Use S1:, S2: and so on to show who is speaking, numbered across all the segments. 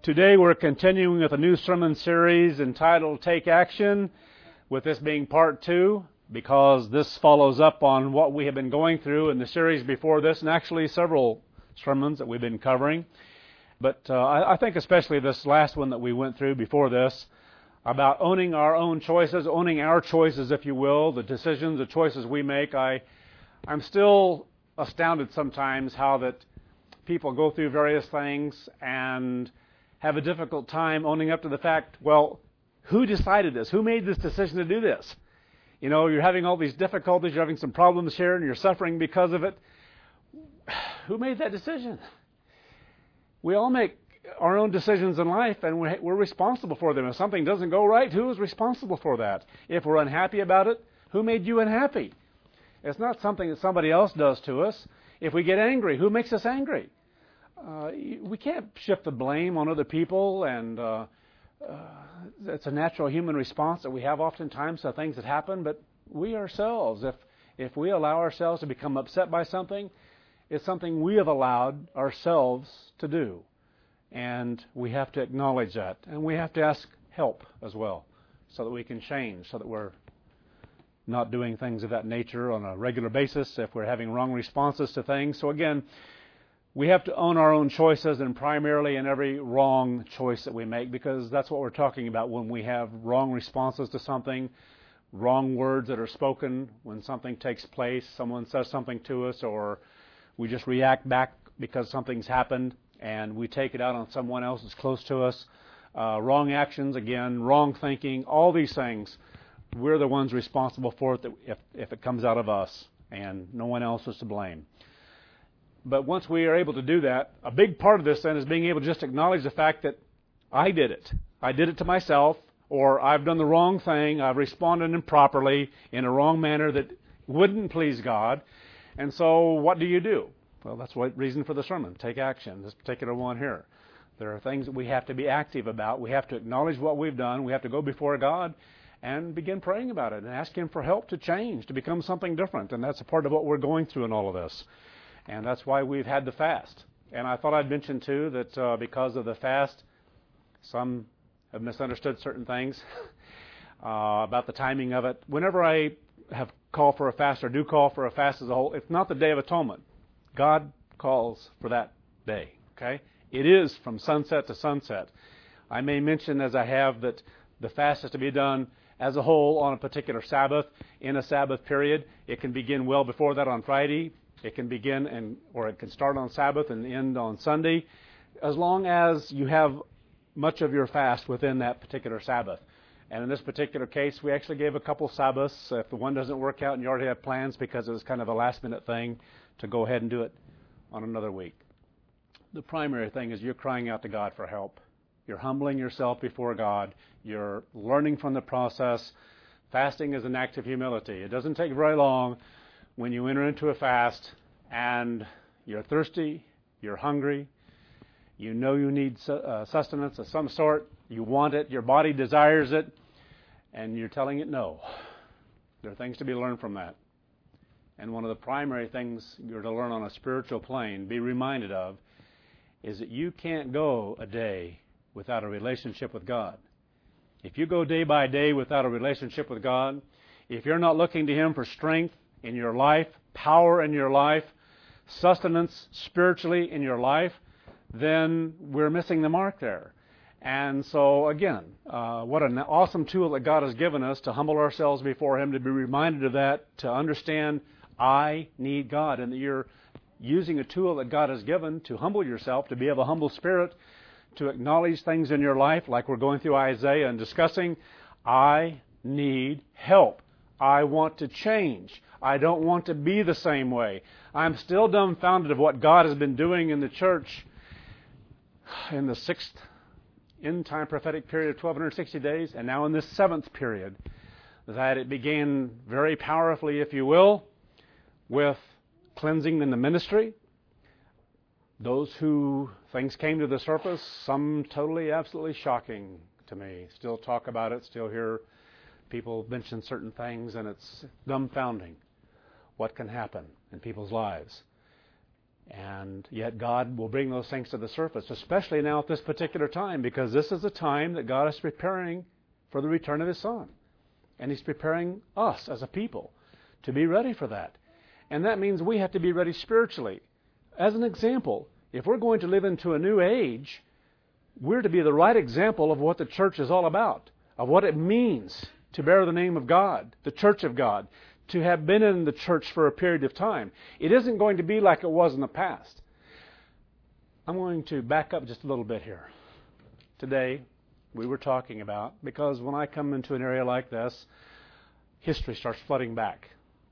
S1: Today we're continuing with a new sermon series entitled Take Action, with this being part 2, because this follows up on what we have been going through in the series before this, and actually several sermons that we've been covering. But I think especially this last one that we went through before this, about owning our own choices, owning our choices, if you will, the decisions, the choices we make. I'm still astounded sometimes how that people go through various things and have a difficult time owning up to the fact, well, who decided this? Who made this decision to do this? You know, you're having all these difficulties, you're having some problems here, and you're suffering because of it. Who made that decision? We all make our own decisions in life, and we're responsible for them. If something doesn't go right, who is responsible for that? If we're unhappy about it, who made you unhappy? It's not something that somebody else does to us. If we get angry, who makes us angry? We can't shift the blame on other people, and it's a natural human response that we have oftentimes to things that happen, but we ourselves, if we allow ourselves to become upset by something, it's something we have allowed ourselves to do. And we have to acknowledge that, and we have to ask help as well, so that we can change, so that we're not doing things of that nature on a regular basis if we're having wrong responses to things. So again, we have to own our own choices, and primarily in every wrong choice that we make, because that's what we're talking about when we have wrong responses to something, wrong words that are spoken when something takes place, someone says something to us, or we just react back because something's happened and we take it out on someone else that's close to us. Wrong actions, again, wrong thinking, all these things, we're the ones responsible for it if it comes out of us, and no one else is to blame. But once we are able to do that, a big part of this then is being able to just acknowledge the fact that I did it. I did it to myself, or I've done the wrong thing, I've responded improperly in a wrong manner that wouldn't please God. And so what do you do? Well, that's the reason for the sermon. Take action, this particular one here. There are things that we have to be active about. We have to acknowledge what we've done. We have to go before God and begin praying about it and ask Him for help to change, to become something different. And that's a part of what we're going through in all of this. And that's why we've had the fast. And I thought I'd mention, too, that because of the fast, some have misunderstood certain things about the timing of it. Whenever I have called for a fast or do call for a fast as a whole, it's not the Day of Atonement. God calls for that day, okay? It is from sunset to sunset. I may mention, as I have, that the fast is to be done as a whole on a particular Sabbath, in a Sabbath period. It can begin well before that on Friday. It can begin or it can start on Sabbath and end on Sunday, as long as you have much of your fast within that particular Sabbath. And in this particular case, we actually gave a couple Sabbaths. If the one doesn't work out and you already have plans, because it was kind of a last-minute thing, to go ahead and do it on another week. The primary thing is you're crying out to God for help. You're humbling yourself before God. You're learning from the process. Fasting is an act of humility. It doesn't take very long when you enter into a fast and you're thirsty, you're hungry, you know you need sustenance of some sort, you want it, your body desires it, and you're telling it no. There are things to be learned from that. And one of the primary things you're to learn on a spiritual plane, be reminded of, is that you can't go a day without a relationship with God. If you go day by day without a relationship with God, if you're not looking to Him for strength in your life, power in your life, sustenance spiritually in your life, then we're missing the mark there. And so, again, what an awesome tool that God has given us to humble ourselves before Him, to be reminded of that, to understand I need God, and that you're using a tool that God has given to humble yourself, to be of a humble spirit, to acknowledge things in your life, like we're going through Isaiah and discussing, I need help. I want to change. I don't want to be the same way. I'm still dumbfounded of what God has been doing in the church in the 6th end-time prophetic period of 1260 days, and now in this 7th period, that it began very powerfully, if you will, with cleansing in the ministry. Those who things came to the surface, some totally, absolutely shocking to me. Still talk about it, still hear people mention certain things, and it's dumbfounding what can happen in people's lives. And yet God will bring those things to the surface, especially now at this particular time, because this is a time that God is preparing for the return of His Son. And He's preparing us as a people to be ready for that. And that means we have to be ready spiritually. As an example, if we're going to live into a new age, we're to be the right example of what the church is all about, of what it means to bear the name of God, the church of God, to have been in the church for a period of time. It isn't going to be like it was in the past. I'm going to back up just a little bit here. Today, we were talking about, because when I come into an area like this, history starts flooding back.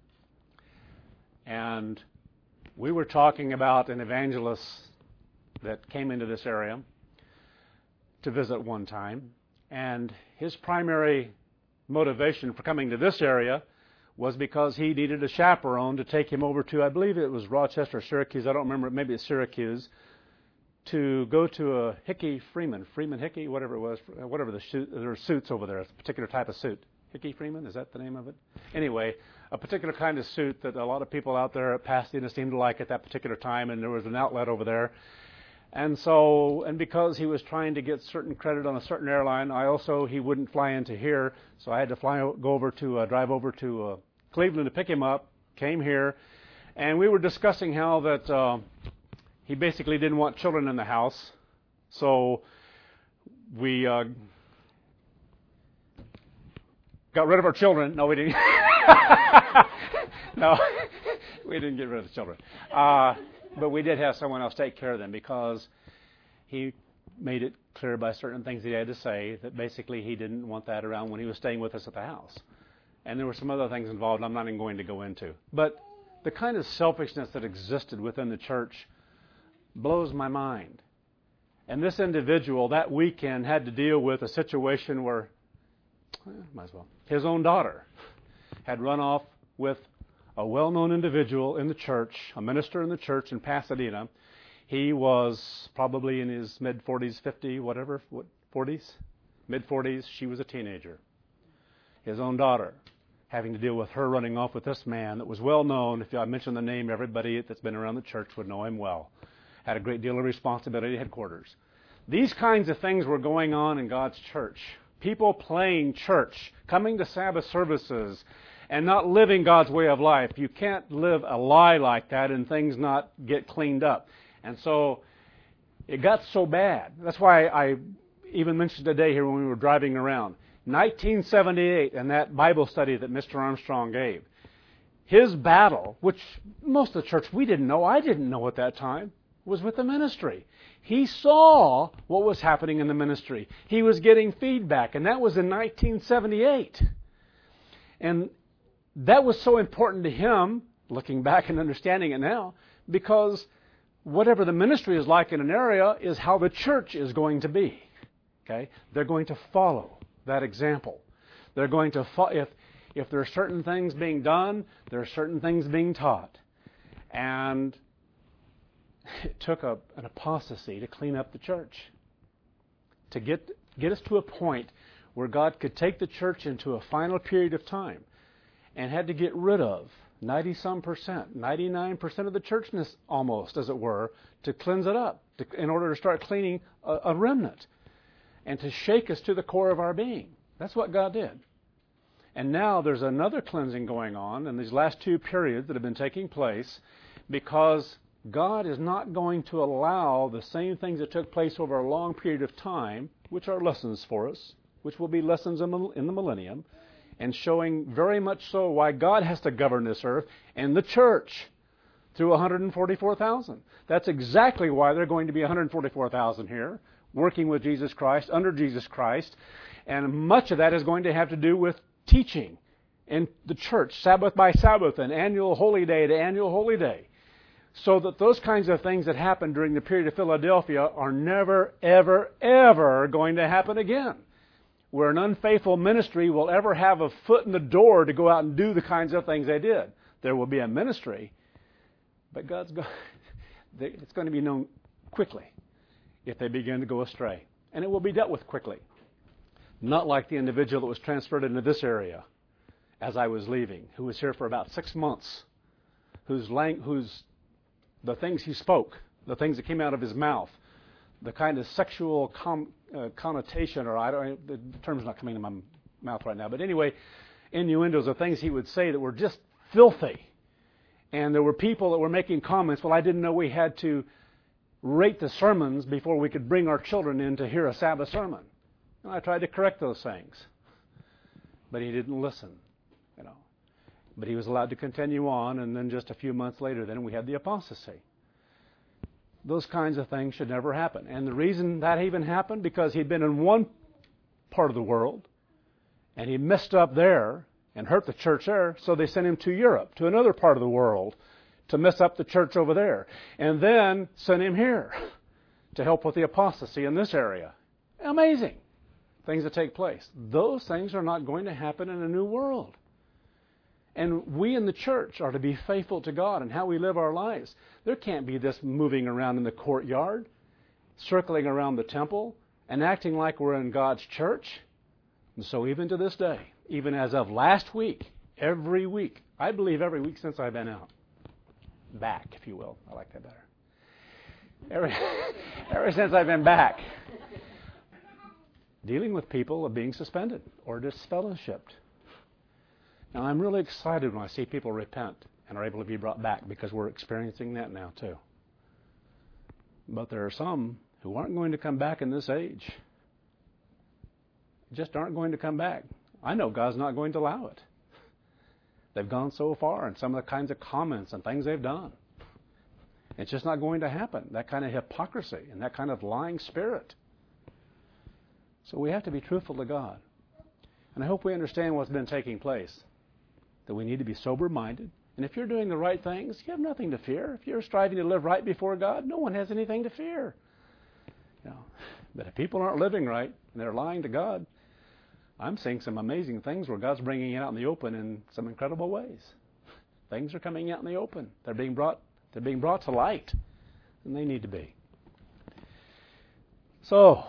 S1: And we were talking about an evangelist that came into this area to visit one time, and his primary motivation for coming to this area was because he needed a chaperone to take him over to, I believe it was Rochester, Syracuse, I don't remember, maybe it's Syracuse, to go to a Freeman Hickey, whatever it was, whatever the suit, there were suits over there, a particular type of suit. Hickey Freeman, is that the name of it? Anyway, a particular kind of suit that a lot of people out there at Pasadena seemed to like at that particular time, and there was an outlet over there. And because he was trying to get certain credit on a certain airline, he wouldn't fly into here, so I had to drive over to Cleveland to pick him up, came here, and we were discussing how that he basically didn't want children in the house, so we got rid of our children. No, we didn't. No, we didn't get rid of the children. But we did have someone else take care of them, because he made it clear by certain things he had to say that basically he didn't want that around when he was staying with us at the house. And there were some other things involved I'm not even going to go into. But the kind of selfishness that existed within the church blows my mind. And this individual that weekend had to deal with a situation where, might as well, his own daughter had run off with a well-known individual in the church, a minister in the church in Pasadena. He was probably in his mid-40s, 50, whatever, 40s? Mid-40s. She was a teenager. His own daughter having to deal with her running off with this man that was well-known. If I mention the name, everybody that's been around the church would know him well. Had a great deal of responsibility at headquarters. These kinds of things were going on in God's church. People playing church, coming to Sabbath services, and not living God's way of life. You can't live a lie like that and things not get cleaned up. And so it got so bad. That's why I even mentioned today here when we were driving around. 1978, and that Bible study that Mr. Armstrong gave. His battle, which most of the church we didn't know, I didn't know at that time, was with the ministry. He saw what was happening in the ministry. He was getting feedback, and that was in 1978. And that was so important to him, looking back and understanding it now, because whatever the ministry is like in an area is how the church is going to be. Okay? They're going to follow that example. They're going to if there are certain things being done, there are certain things being taught. And it took an apostasy to clean up the church, to get us to a point where God could take the church into a final period of time, and had to get rid of 90-some%, 99% of the churchness almost, as it were, to cleanse it up, in order to start cleaning a remnant, and to shake us to the core of our being. That's what God did. And now there's another cleansing going on in these last two periods that have been taking place, because God is not going to allow the same things that took place over a long period of time, which are lessons for us, which will be lessons in the millennium, and showing very much so why God has to govern this earth and the church through 144,000. That's exactly why there are going to be 144,000 here, working with Jesus Christ, under Jesus Christ, and much of that is going to have to do with teaching in the church, Sabbath by Sabbath, and annual holy day to annual holy day. So that those kinds of things that happened during the period of Philadelphia are never, ever, ever going to happen again. Where an unfaithful ministry will ever have a foot in the door to go out and do the kinds of things they did. There will be a ministry, but it's going to be known quickly if they begin to go astray. And it will be dealt with quickly. Not like the individual that was transferred into this area as I was leaving, who was here for about 6 months, whose the things he spoke, the things that came out of his mouth, the kind of sexual connotation, or the term's not coming to my mouth right now, but anyway, innuendos or things he would say that were just filthy. And there were people that were making comments, well, I didn't know we had to rate the sermons before we could bring our children in to hear a Sabbath sermon. And I tried to correct those things. But he didn't listen, you know. But he was allowed to continue on, and then just a few months later, then we had the apostasy. Those kinds of things should never happen. And the reason that even happened, because he'd been in one part of the world, and he messed up there and hurt the church there, so they sent him to Europe, to another part of the world, to mess up the church over there. And then sent him here to help with the apostasy in this area. Amazing things that take place. Those things are not going to happen in a new world. And we in the church are to be faithful to God in how we live our lives. There can't be this moving around in the courtyard, circling around the temple, and acting like we're in God's church. And so even to this day, even as of last week, every week, I believe every week since I've been out, back, if you will. I like that better. Ever since I've been back, dealing with people of being suspended or disfellowshipped. Now, I'm really excited when I see people repent and are able to be brought back, because we're experiencing that now too. But there are some who aren't going to come back in this age. Just aren't going to come back. I know God's not going to allow it. They've gone so far in some of the kinds of comments and things they've done. It's just not going to happen. That kind of hypocrisy and that kind of lying spirit. So we have to be truthful to God. And I hope we understand what's been taking place. That we need to be sober-minded. And if you're doing the right things, you have nothing to fear. If you're striving to live right before God, no one has anything to fear. You know, but if people aren't living right and they're lying to God, I'm seeing some amazing things where God's bringing it out in the open in some incredible ways. Things are coming out in the open. They're being brought to light, and they need to be. So,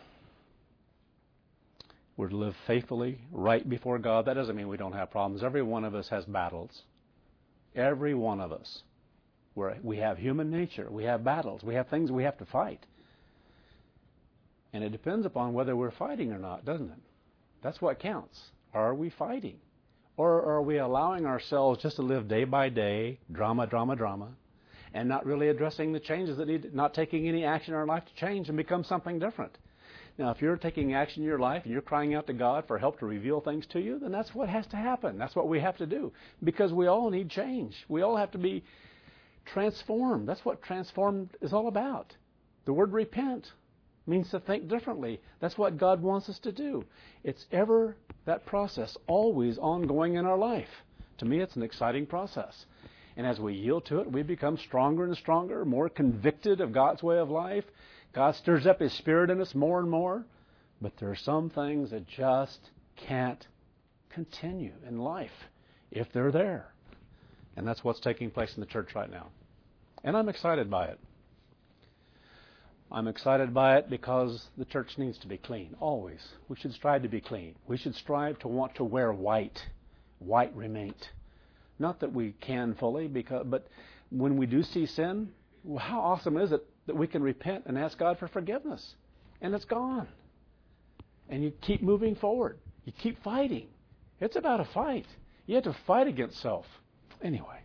S1: we're to live faithfully right before God. That doesn't mean we don't have problems. Every one of us has battles. Every one of us. We have human nature. We have battles. We have things we have to fight. And it depends upon whether we're fighting or not, doesn't it? That's what counts. Are we fighting? Or are we allowing ourselves just to live day by day, drama, and not really addressing the changes that need, not taking any action in our life to change and become something different? Now, if you're taking action in your life and you're crying out to God for help to reveal things to you, then that's what has to happen. That's what we have to do. Because we all need change. We all have to be transformed. That's what transformed is all about. The word repent means to think differently. That's what God wants us to do. It's ever that process, always ongoing in our life. To me, it's an exciting process. And as we yield to it, we become stronger and stronger, more convicted of God's way of life. God stirs up His Spirit in us more and more. But there are some things that just can't continue in life if they're there. And that's what's taking place in the church right now. And I'm excited by it. I'm excited by it because the church needs to be clean, always. We should strive to be clean. We should strive to want to wear white raiment. Not that we can fully, but when we do see sin, well, how awesome is it that we can repent and ask God for forgiveness? And it's gone. And you keep moving forward. You keep fighting. It's about a fight. You have to fight against self. Anyway.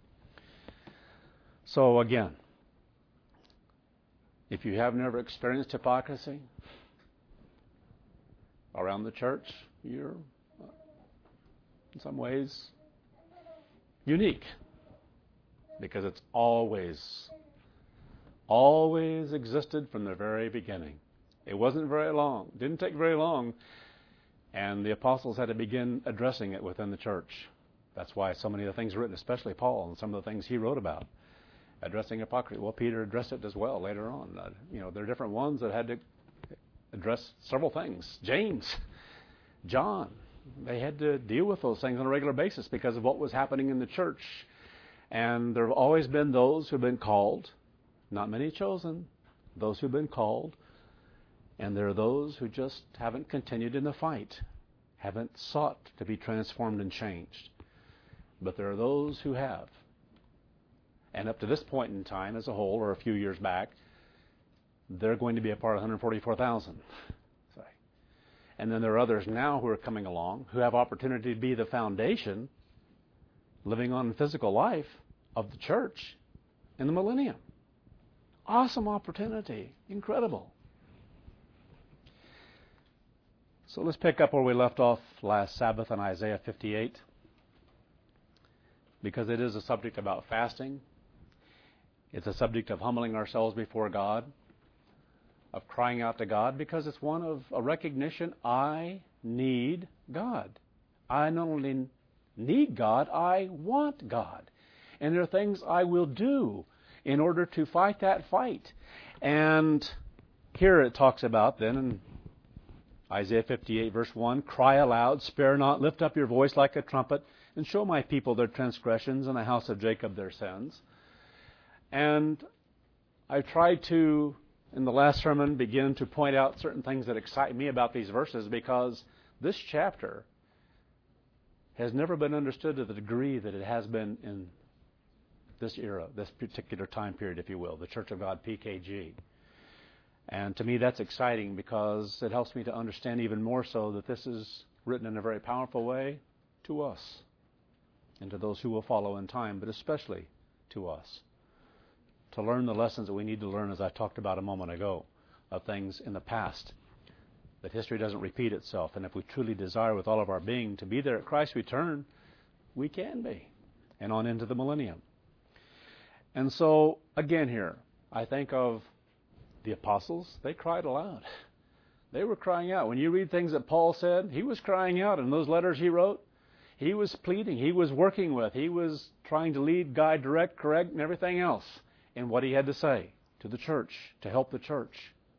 S1: So again, if you have never experienced hypocrisy around the church, you're in some ways unique, because it's always existed from the very beginning. It wasn't very long. It didn't take very long, and the apostles had to begin addressing it within the church. That's why so many of the things written, especially Paul, and some of the things he wrote about, addressing hypocrisy. Well, Peter addressed it as well later on. There are different ones that had to address several things. James, John, they had to deal with those things on a regular basis because of what was happening in the church. And there have always been those who have been called, not many chosen, those who have been called, and there are those who just haven't continued in the fight, haven't sought to be transformed and changed. But there are those who have. And up to this point in time as a whole, or a few years back, they're going to be a part of 144,000. And then there are others now who are coming along who have opportunity to be the foundation, living on in physical life, of the church in the millennium. Awesome opportunity. Incredible. So let's pick up where we left off last Sabbath on Isaiah 58, because it is a subject about fasting. It's a subject of humbling ourselves before God, of crying out to God, because it's one of a recognition I need God. I not only need God, I want God. And there are things I will do in order to fight that fight. And here it talks about then in Isaiah 58 verse 1, cry aloud, spare not, lift up your voice like a trumpet, and show my people their transgressions and the house of Jacob their sins. And I tried to, in the last sermon, begin to point out certain things that excite me about these verses, because this chapter has never been understood to the degree that it has been in this era, this particular time period, if you will, the Church of God PKG. And to me that's exciting, because it helps me to understand even more so that this is written in a very powerful way to us and to those who will follow in time, but especially to us, to learn the lessons that we need to learn, as I talked about a moment ago, of things in the past, that history doesn't repeat itself. And if we truly desire with all of our being to be there at Christ's return, we can be, and on into the millennium. And so, again here, I think of the apostles. They cried aloud. They were crying out. When you read things that Paul said, he was crying out in those letters he wrote. He was pleading. He was working with. He was trying to lead, guide, direct, correct, and everything else in what he had to say to the church, to help the church.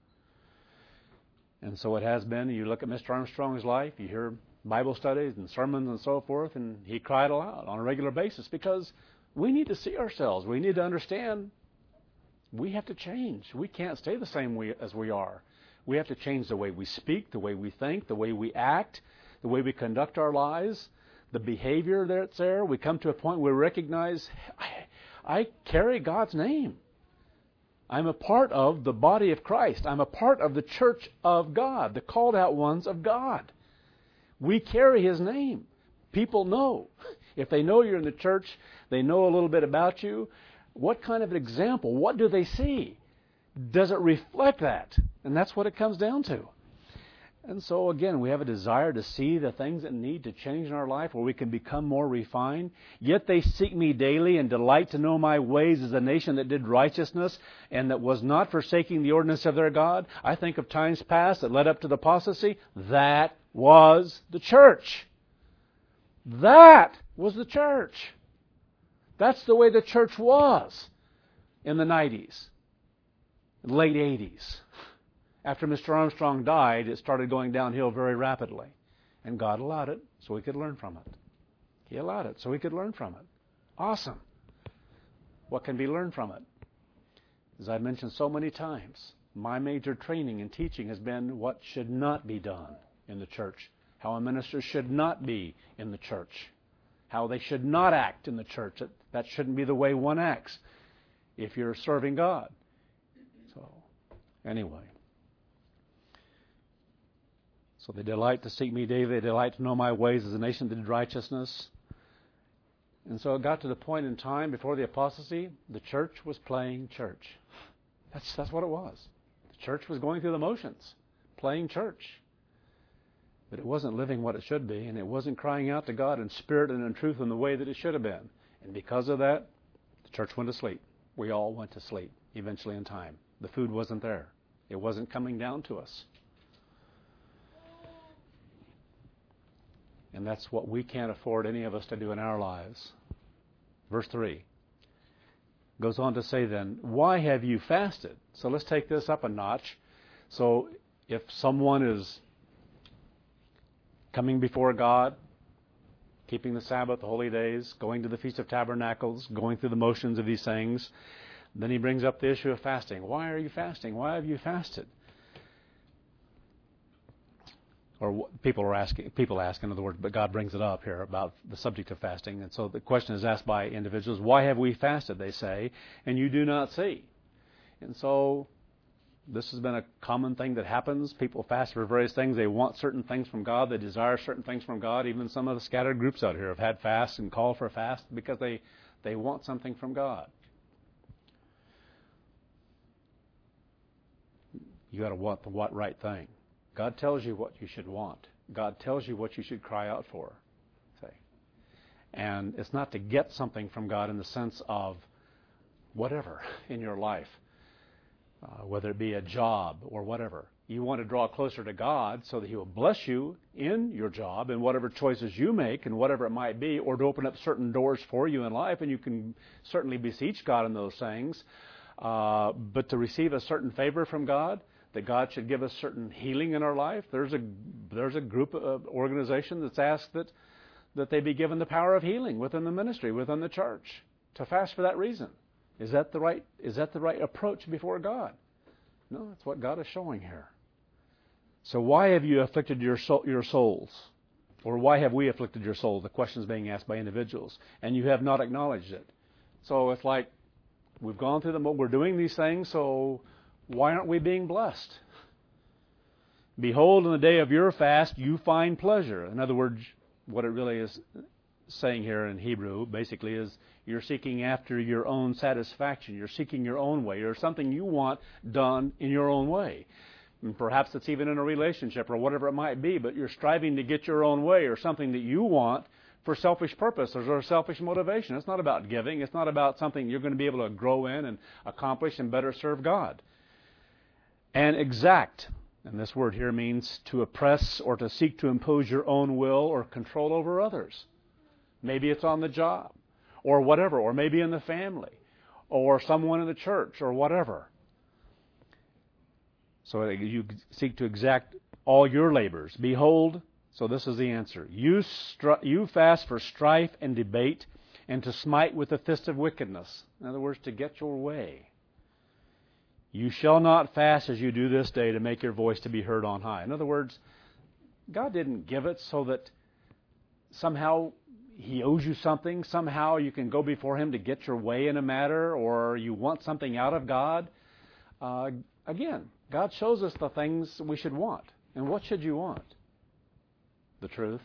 S1: And so it has been. You look at Mr. Armstrong's life, you hear Bible studies and sermons and so forth, and he cried aloud on a regular basis, because we need to see ourselves. We need to understand we have to change. We can't stay the same way as we are. We have to change the way we speak, the way we think, the way we act, the way we conduct our lives, the behavior that's there. We come to a point where we recognize, I carry God's name. I'm a part of the body of Christ. I'm a part of the church of God, the called out ones of God. We carry His name. People know. If they know you're in the church, they know a little bit about you. What kind of an example? What do they see? Does it reflect that? And that's what it comes down to. And so again, we have a desire to see the things that need to change in our life, where we can become more refined. Yet they seek me daily, and delight to know my ways as a nation that did righteousness and that was not forsaking the ordinance of their God. I think of times past that led up to the apostasy. That was the church. That was the church. That's the way the church was in the 90s, late 80s. After Mr. Armstrong died, it started going downhill very rapidly. And God allowed it so we could learn from it. He allowed it so we could learn from it. Awesome. What can be learned from it? As I've mentioned so many times, my major training and teaching has been what should not be done in the church, how a minister should not be in the church, how they should not act in the church. That shouldn't be the way one acts if you're serving God. So, anyway. So they delight to seek me daily. They delight to know my ways as a nation that did righteousness. And so it got to the point in time before the apostasy, the church was playing church. That's what it was. The church was going through the motions, playing church. But it wasn't living what it should be, and it wasn't crying out to God in spirit and in truth in the way that it should have been. And because of that, the church went to sleep. We all went to sleep, eventually in time. The food wasn't there. It wasn't coming down to us. And that's what we can't afford, any of us, to do in our lives. Verse 3 goes on to say then, why have you fasted? So let's take this up a notch. So if someone is coming before God, keeping the Sabbath, the holy days, going to the Feast of Tabernacles, going through the motions of these things, then he brings up the issue of fasting. Why are you fasting? Why have you fasted? or people ask, in other words, but God brings it up here about the subject of fasting. And so the question is asked by individuals, why have we fasted, they say, and you do not see? And so this has been a common thing that happens. People fast for various things. They want certain things from God. They desire certain things from God. Even some of the scattered groups out here have had fasts and called for a fast because they want something from God. You got to want the what right thing. God tells you what you should want. God tells you what you should cry out for. Say. And it's not to get something from God in the sense of whatever in your life, whether it be a job or whatever. You want to draw closer to God so that He will bless you in your job and whatever choices you make and whatever it might be, or to open up certain doors for you in life, and you can certainly beseech God in those things. But to receive a certain favor from God, that God should give us certain healing in our life. There's a group of organization that's asked that they be given the power of healing within the ministry, within the church, to fast for that reason. Is that the right approach before God? No, that's what God is showing here. So why have you afflicted your souls? Or why have we afflicted your souls? The question is being asked by individuals, and you have not acknowledged it. So it's like we've gone through we're doing these things, so why aren't we being blessed? Behold, in the day of your fast, you find pleasure. In other words, what it really is saying here in Hebrew, basically, is you're seeking after your own satisfaction. You're seeking your own way, or something you want done in your own way. And perhaps it's even in a relationship or whatever it might be, but you're striving to get your own way or something that you want for selfish purposes or selfish motivation. It's not about giving. It's not about something you're going to be able to grow in and accomplish and better serve God. And exact, and this word here means to oppress or to seek to impose your own will or control over others. Maybe it's on the job or whatever, or maybe in the family or someone in the church or whatever. So you seek to exact all your labors. Behold, so this is the answer. You fast for strife and debate and to smite with the fist of wickedness. In other words, to get your way. You shall not fast as you do this day to make your voice to be heard on high. In other words, God didn't give it so that somehow He owes you something. Somehow you can go before Him to get your way in a matter, or you want something out of God. Again, God shows us the things we should want. And what should you want? The truth,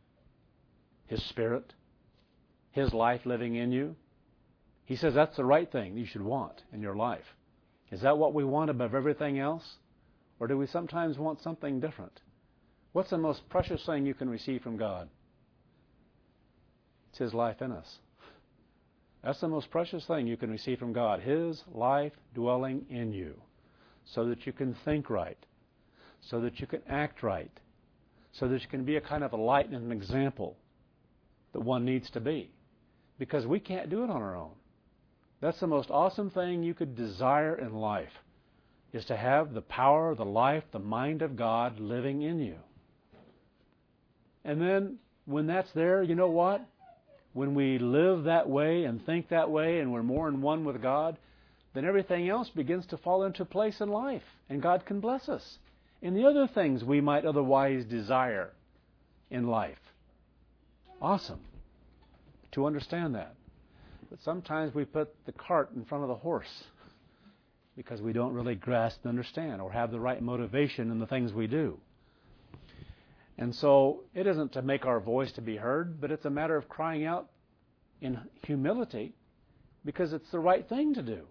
S1: His Spirit, His life living in you. He says that's the right thing you should want in your life. Is that what we want above everything else? Or do we sometimes want something different? What's the most precious thing you can receive from God? It's His life in us. That's the most precious thing you can receive from God. His life dwelling in you. So that you can think right. So that you can act right. So that you can be a kind of a light and an example that one needs to be. Because we can't do it on our own. That's the most awesome thing you could desire in life, is to have the power, the life, the mind of God living in you. And then when that's there, you know what? When we live that way and think that way and we're more in one with God, then everything else begins to fall into place in life. And God can bless us in the other things we might otherwise desire in life. Awesome to understand that. But sometimes we put the cart in front of the horse because we don't really grasp and understand or have the right motivation in the things we do. And so it isn't to make our voice to be heard, but it's a matter of crying out in humility because it's the right thing to do.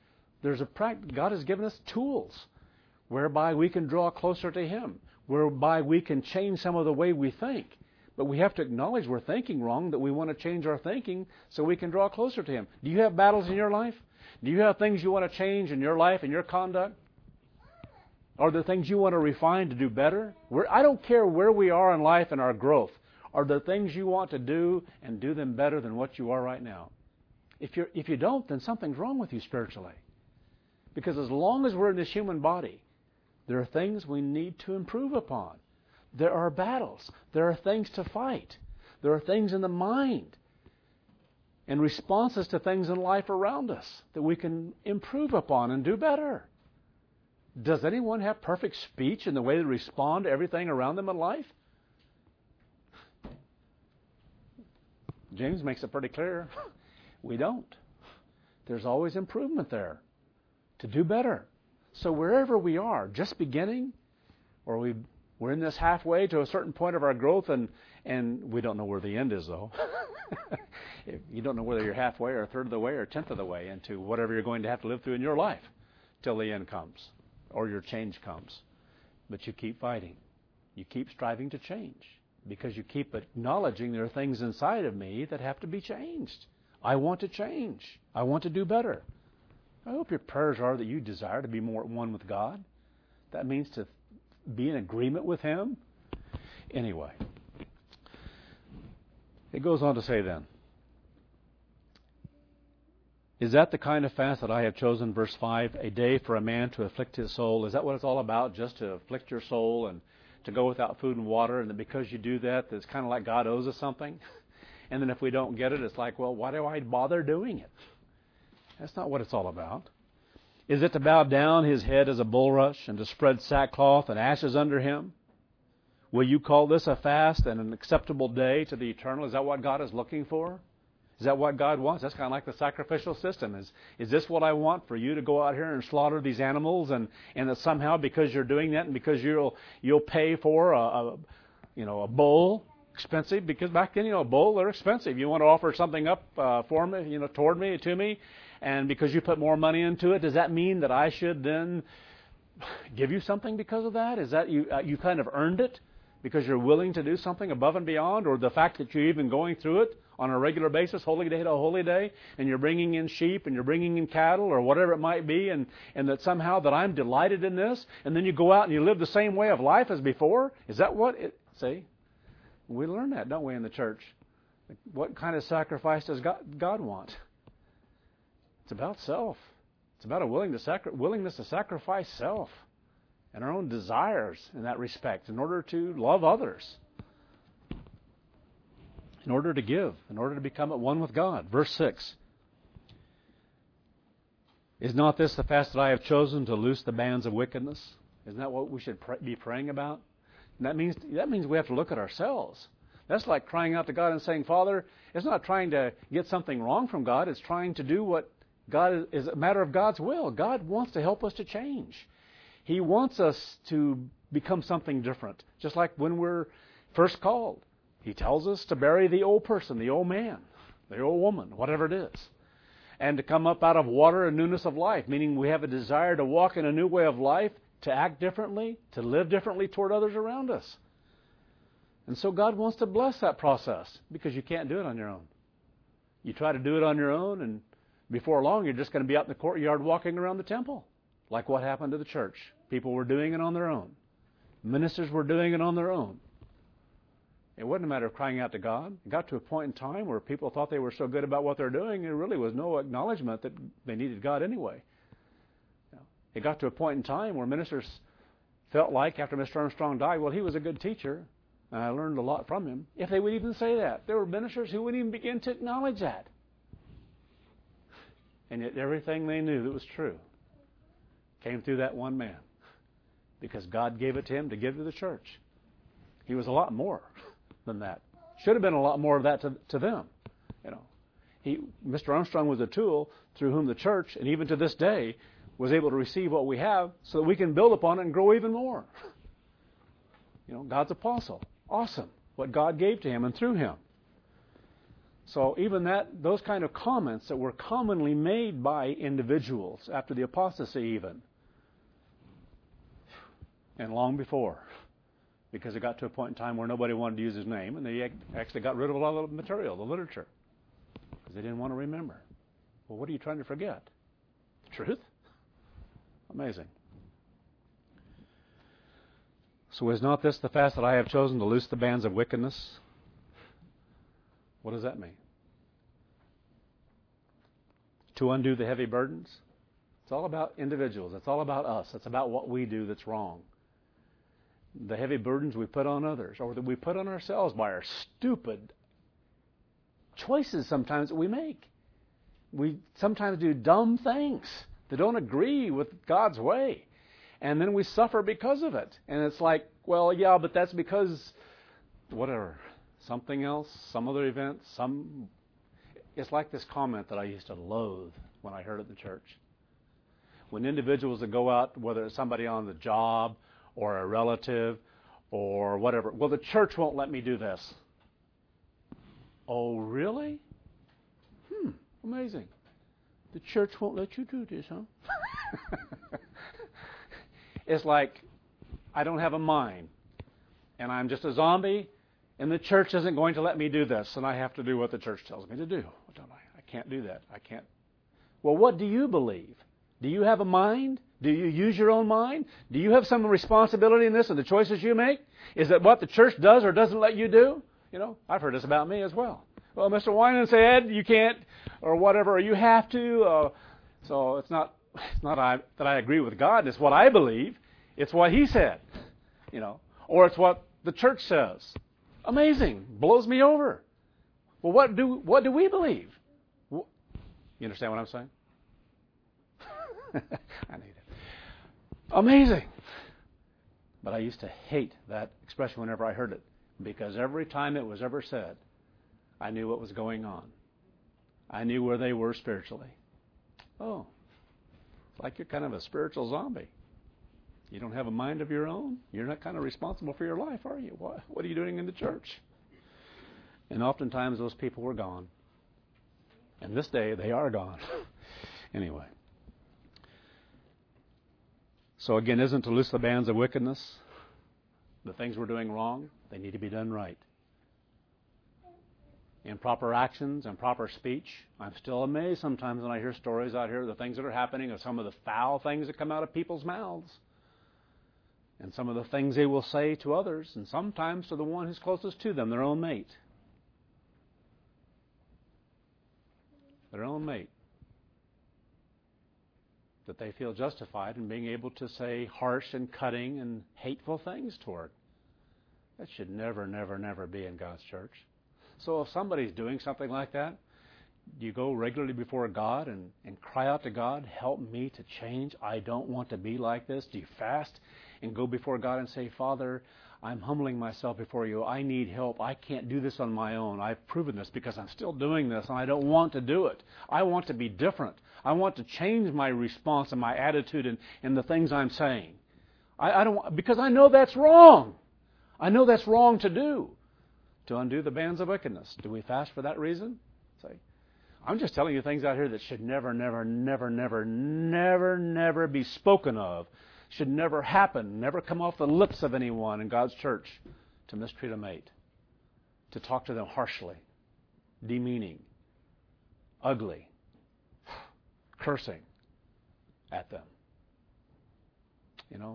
S1: God has given us tools whereby we can draw closer to Him, whereby we can change some of the way we think. But we have to acknowledge we're thinking wrong, that we want to change our thinking so we can draw closer to Him. Do you have battles in your life? Do you have things you want to change in your life and your conduct? Are there things you want to refine to do better? I don't care where we are in life and our growth. Are there things you want to do and do them better than what you are right now? If you don't, then something's wrong with you spiritually. Because as long as we're in this human body, there are things we need to improve upon. There are battles. There are things to fight. There are things in the mind and responses to things in life around us that we can improve upon and do better. Does anyone have perfect speech in the way they respond to everything around them in life? James makes it pretty clear. We don't. There's always improvement there to do better. So wherever we are, just beginning, or we're in this halfway to a certain point of our growth, and we don't know where the end is, though. You don't know whether you're halfway or a third of the way or a tenth of the way into whatever you're going to have to live through in your life till the end comes or your change comes. But you keep fighting. You keep striving to change because you keep acknowledging there are things inside of me that have to be changed. I want to change. I want to do better. I hope your prayers are that you desire to be more at one with God. That means to be in agreement with Him. Anyway, it goes on to say then, is that the kind of fast that I have chosen, verse 5, a day for a man to afflict his soul? Is that what it's all about, just to afflict your soul and to go without food and water, and that because you do that, it's kind of like God owes us something? And then if we don't get it, it's like, well, why do I bother doing it? That's not what it's all about. Is it to bow down his head as a bulrush and to spread sackcloth and ashes under him? Will you call this a fast and an acceptable day to the eternal? Is that what God is looking for? Is that what God wants? That's kind of like the sacrificial system. Is this what I want, for you to go out here and slaughter these animals, and that somehow because you're doing that and because you'll pay for a bull, expensive, because back then, a bull, they're expensive. You want to offer something up for me, toward me, to me, and because you put more money into it, does that mean that I should then give you something because of that? Is that you kind of earned it because you're willing to do something above and beyond, or the fact that you're even going through it on a regular basis, holy day to holy day, and you're bringing in sheep and you're bringing in cattle or whatever it might be, and that somehow that I'm delighted in this, and then you go out and you live the same way of life as before? Is that what it, see? We learn that, don't we, in the church? What kind of sacrifice does God want? It's about self. It's about a willingness to sacrifice self and our own desires in that respect in order to love others, in order to give, in order to become at one with God. Verse 6. Is not this the fast that I have chosen, to loose the bands of wickedness? Isn't that what we should be praying about? And that means we have to look at ourselves. That's like crying out to God and saying, Father, it's not trying to get something wrong from God. It's trying to do what God is a matter of God's will. God wants to help us to change. He wants us to become something different. Just like when we're first called. He tells us to bury the old person, the old man, the old woman, whatever it is. And to come up out of water and newness of life, meaning we have a desire to walk in a new way of life, to act differently, to live differently toward others around us. And so God wants to bless that process because you can't do it on your own. You try to do it on your own, and before long you're just going to be out in the courtyard walking around the temple, like what happened to the church. People were doing it on their own. Ministers were doing it on their own. It wasn't a matter of crying out to God. It got to a point in time where people thought they were so good about what they're doing, there really was no acknowledgement that they needed God anyway. It got to a point in time where ministers felt like, after Mr. Armstrong died, well, he was a good teacher, and I learned a lot from him. If they would even say that. There were ministers who wouldn't even begin to acknowledge that. And yet everything they knew that was true came through that one man, because God gave it to him to give to the church. He was a lot more than that. Should have been a lot more of that to them. Mr. Armstrong was a tool through whom the church, and even to this day, was able to receive what we have so that we can build upon it and grow even more. God's apostle. Awesome. What God gave to him and through him. So even those kind of comments that were commonly made by individuals after the apostasy even, and long before, because it got to a point in time where nobody wanted to use his name, and they actually got rid of a lot of the material, the literature, because they didn't want to remember. Well, what are you trying to forget? The truth? Amazing. So is not this the fast that I have chosen, to loose the bands of wickedness? What does that mean? To undo the heavy burdens? It's all about individuals. It's all about us. It's about what we do that's wrong. The heavy burdens we put on others, or that we put on ourselves by our stupid choices sometimes that we make. We sometimes do dumb things that don't agree with God's way. And then we suffer because of it. And it's like, well, yeah, but that's because whatever, something else, some other event, it's like this comment that I used to loathe when I heard it in the church. When individuals that go out, whether it's somebody on the job or a relative or whatever, well, the church won't let me do this. Oh, really? Amazing. The church won't let you do this, huh? It's like I don't have a mind, and I'm just a zombie, and the church isn't going to let me do this, and I have to do what the church tells me to do, don't I? I can't do that. I can't. Well, what do you believe? Do you have a mind? Do you use your own mind? Do you have some responsibility in this and the choices you make? Is it what the church does or doesn't let you do? You know, I've heard this about me as well. Well, Mr. Winan said you can't, or whatever, or you have to. So it's not that I agree with God. It's what I believe. It's what He said, you know, or it's what the church says. Amazing, blows me over. Well, what do we believe? You understand what I'm saying? I need it. Amazing. But I used to hate that expression whenever I heard it, because every time it was ever said, I knew what was going on. I knew where they were spiritually. Oh, it's like you're kind of a spiritual zombie. You don't have a mind of your own. You're not kind of responsible for your life, are you? What are you doing in the church? And oftentimes those people were gone. And this day they are gone. Anyway. So again, isn't to loose the bands of wickedness? The things we're doing wrong, they need to be done right. In proper actions and proper speech. I'm still amazed sometimes when I hear stories out here, the things that are happening, or some of the foul things that come out of people's mouths. And some of the things they will say to others, and sometimes to the one who's closest to them, their own mate. Their own mate. That they feel justified in being able to say harsh and cutting and hateful things toward. That should never, never, never be in God's church. So if somebody's doing something like that, do you go regularly before God and cry out to God, help me to change? I don't want to be like this. Do you fast and go before God and say, Father, I'm humbling myself before you. I need help. I can't do this on my own. I've proven this because I'm still doing this, and I don't want to do it. I want to be different. I want to change my response and my attitude and the things I'm saying. I don't, because I know that's wrong. I know that's wrong to do, to undo the bands of wickedness. Do we fast for that reason? Say, I'm just telling you things out here that should never, never, never, never, never, never be spoken of. Should never happen, never come off the lips of anyone in God's church to mistreat a mate, to talk to them harshly, demeaning, ugly, cursing at them. You know,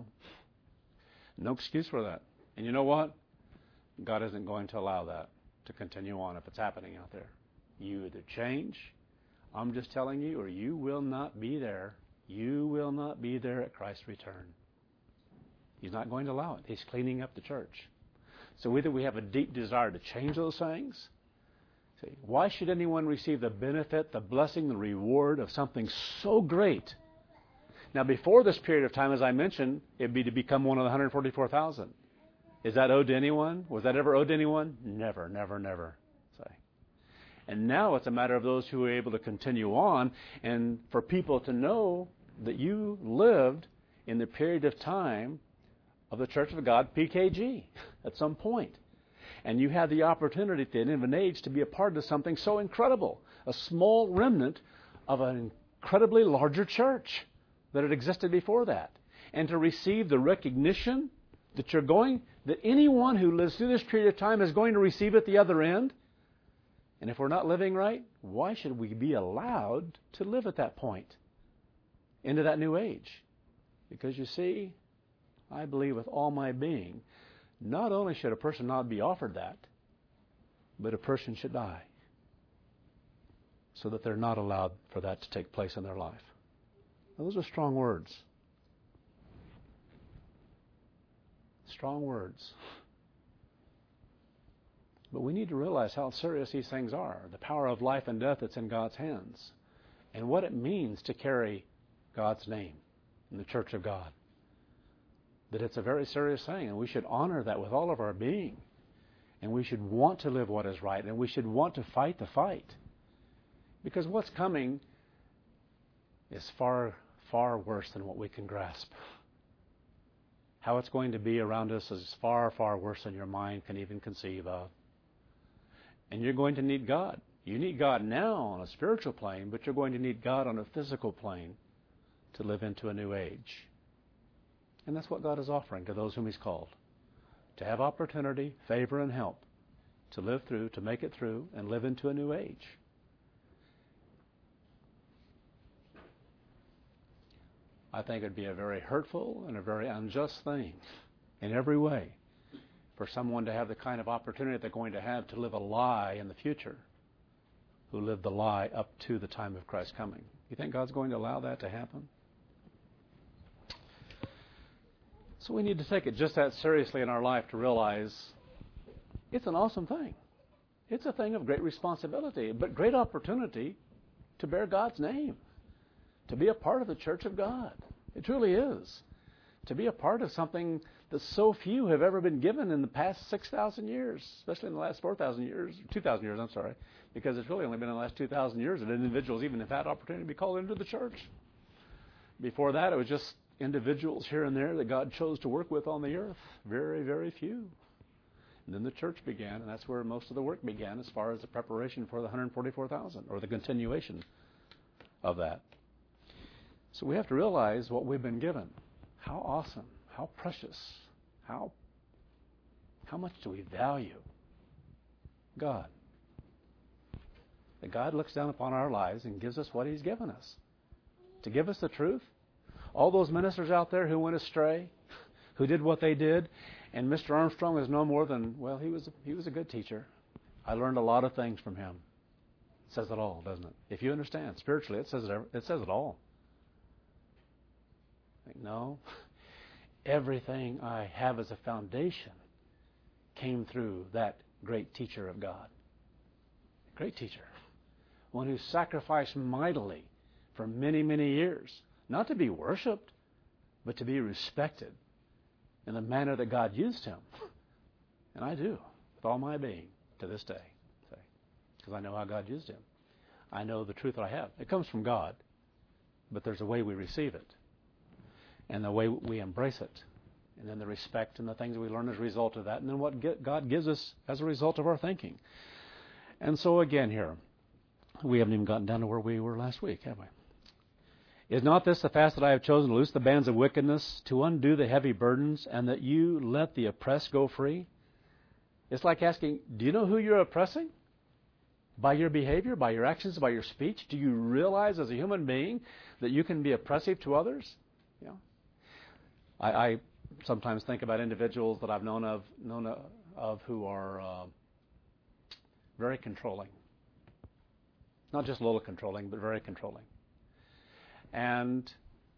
S1: no excuse for that. And you know what? God isn't going to allow that to continue on if it's happening out there. You either change, I'm just telling you, or you will not be there. You will not be there at Christ's return. He's not going to allow it. He's cleaning up the church. So either we have a deep desire to change those things. See, why should anyone receive the benefit, the blessing, the reward of something so great? Now, before this period of time, as I mentioned, it'd be to become one of the 144,000. Is that owed to anyone? Was that ever owed to anyone? Never, never, never. Say. And now it's a matter of those who are able to continue on, and for people to know that you lived in the period of time of the Church of God, PKG, at some point. And you had the opportunity at the end of an age to be a part of something so incredible, a small remnant of an incredibly larger church that had existed before that. And to receive the recognition that that anyone who lives through this period of time is going to receive at the other end. And if we're not living right, why should we be allowed to live at that point? Into that new age. Because you see, I believe with all my being, not only should a person not be offered that, but a person should die so that they're not allowed for that to take place in their life. Now, those are strong words. Strong words. But we need to realize how serious these things are. The power of life and death that's in God's hands. And what it means to carry God's name in the church of God. that it's a very serious thing, and we should honor that with all of our being. And we should want to live what is right, and we should want to fight the fight. Because what's coming is far, far worse than what we can grasp. How it's going to be around us is far, far worse than your mind can even conceive of. And you're going to need God. You need God now on a spiritual plane, but you're going to need God on a physical plane to live into a new age. And that's what God is offering to those whom He's called. To have opportunity, favor, and help to live through, to make it through, and live into a new age. I think it would be a very hurtful and a very unjust thing in every way for someone to have the kind of opportunity they're going to have to live a lie in the future, who lived the lie up to the time of Christ's coming. You think God's going to allow that to happen? So we need to take it just that seriously in our life to realize it's an awesome thing. It's a thing of great responsibility, but great opportunity to bear God's name, to be a part of the church of God. It truly is. To be a part of something that so few have ever been given in the past 6,000 years, especially in the last 4,000 years, 2,000 years, I'm sorry, because it's really only been in the last 2,000 years that individuals even have had opportunity to be called into the church. Before that, it was just individuals here and there that God chose to work with on the earth. Very, very few. And then the church began, and that's where most of the work began as far as the preparation for the 144,000, or the continuation of that. So we have to realize what we've been given. How awesome, how precious, how much do we value God? That God looks down upon our lives and gives us what He's given us. To give us the truth. All those ministers out there who went astray, who did what they did, and Mr. Armstrong is no more than, well, he was a good teacher. I learned a lot of things from him. It says it all, doesn't it? If you understand spiritually, it says it all. No, everything I have as a foundation came through that great teacher of God. Great teacher. One who sacrificed mightily for many, many years. Not to be worshipped, but to be respected in the manner that God used him. And I do, with all my being, to this day. Because I know how God used him. I know the truth that I have. It comes from God, but there's a way we receive it. And the way we embrace it. And then the respect and the things that we learn as a result of that. And then what God gives us as a result of our thinking. And so again here, we haven't even gotten down to where we were last week, have we? Is not this the fast that I have chosen to loose the bands of wickedness, to undo the heavy burdens, and that you let the oppressed go free? It's like asking, do you know who you're oppressing? By your behavior, by your actions, by your speech? Do you realize as a human being that you can be oppressive to others? Yeah. I sometimes think about individuals that I've known of who are very controlling. Not just a little controlling, but very controlling. And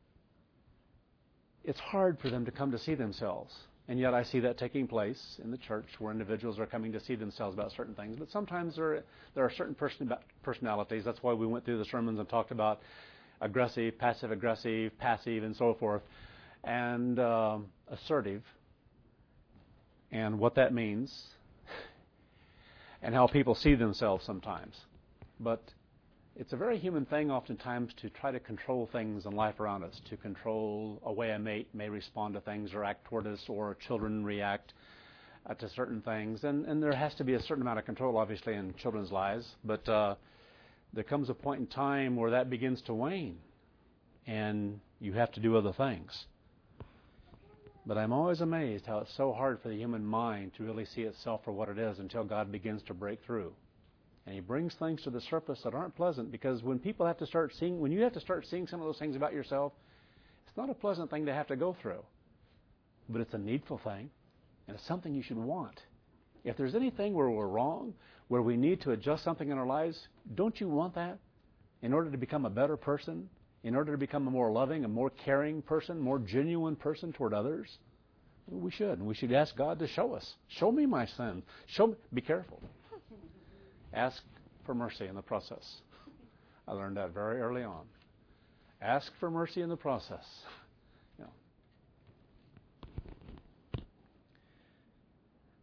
S1: it's hard for them to come to see themselves. And yet I see that taking place in the church where individuals are coming to see themselves about certain things. But sometimes there are certain personalities. That's why we went through the sermons and talked about aggressive, passive-aggressive, passive, and so forth, and assertive, and what that means, and how people see themselves sometimes. But it's a very human thing oftentimes to try to control things in life around us, to control a way a mate may respond to things or act toward us, or children react to certain things. And there has to be a certain amount of control, obviously, in children's lives. But there comes a point in time where that begins to wane, and you have to do other things. But I'm always amazed how it's so hard for the human mind to really see itself for what it is until God begins to break through. And He brings things to the surface that aren't pleasant, because when you have to start seeing some of those things about yourself, it's not a pleasant thing to have to go through. But it's a needful thing, and it's something you should want. If there's anything where we're wrong, where we need to adjust something in our lives, don't you want that in order to become a better person, in order to become a more loving, a more caring person, more genuine person toward others? We should. And we should ask God to show us. Show me my sin. Be careful. Ask for mercy in the process. I learned that very early on. Ask for mercy in the process.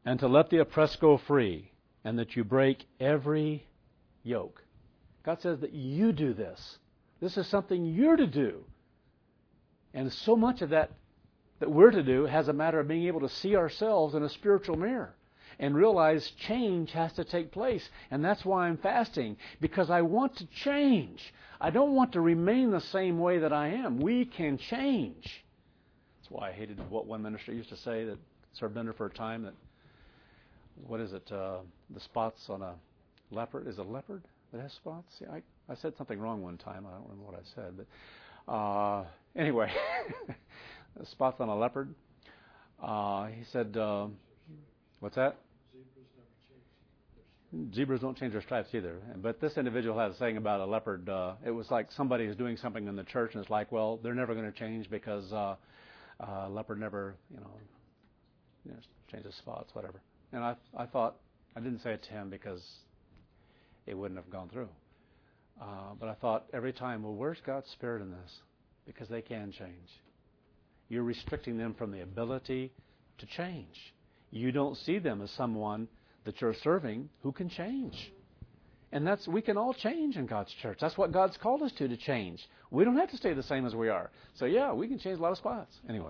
S1: and to let the oppressed go free, and that you break every yoke. God says that you do this. This is something you're to do. And so much of that we're to do has a matter of being able to see ourselves in a spiritual mirror and realize change has to take place. And that's why I'm fasting, because I want to change. I don't want to remain the same way that I am. We can change. That's why I hated what one minister used to say that served under for a time, that, what is it, the spots on a leopard. Is it a leopard that has spots? See, I said something wrong one time. I don't remember what I said. But anyway, spots on a leopard. He said, what's that? Zebras don't change their stripes either. But this individual had a saying about a leopard. It was like somebody is doing something in the church, and it's like, well, they're never going to change because leopard never, changes spots, whatever. And I thought, I didn't say it to him because it wouldn't have gone through. But I thought every time, well, where's God's Spirit in this? Because they can change. You're restricting them from the ability to change. You don't see them as someone that you're serving who can change. And we can all change in God's church. That's what God's called us to change. We don't have to stay the same as we are. So yeah, we can change a lot of spots. Anyway.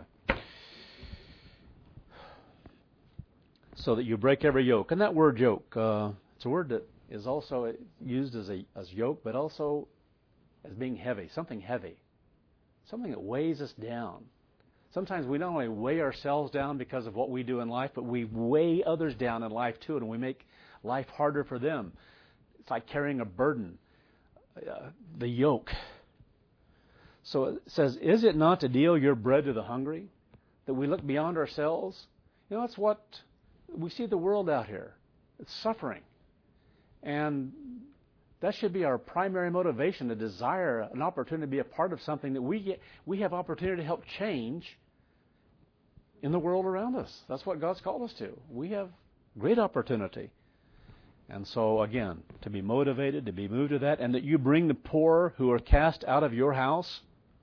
S1: So that you break every yoke. And that word yoke, it's a word that is also used as yoke, but also as being heavy, something that weighs us down. Sometimes we not only weigh ourselves down because of what we do in life, but we weigh others down in life too, and we make life harder for them. It's like carrying a burden, the yoke. So it says, is it not to deal your bread to the hungry? That we look beyond ourselves? That's what we see the world out here. It's suffering. And that should be our primary motivation, to desire an opportunity to be a part of something that we have opportunity to help change in the world around us. That's what God's called us to. We have great opportunity. And so, again, to be motivated, to be moved to that, and that you bring the poor who are cast out of your house,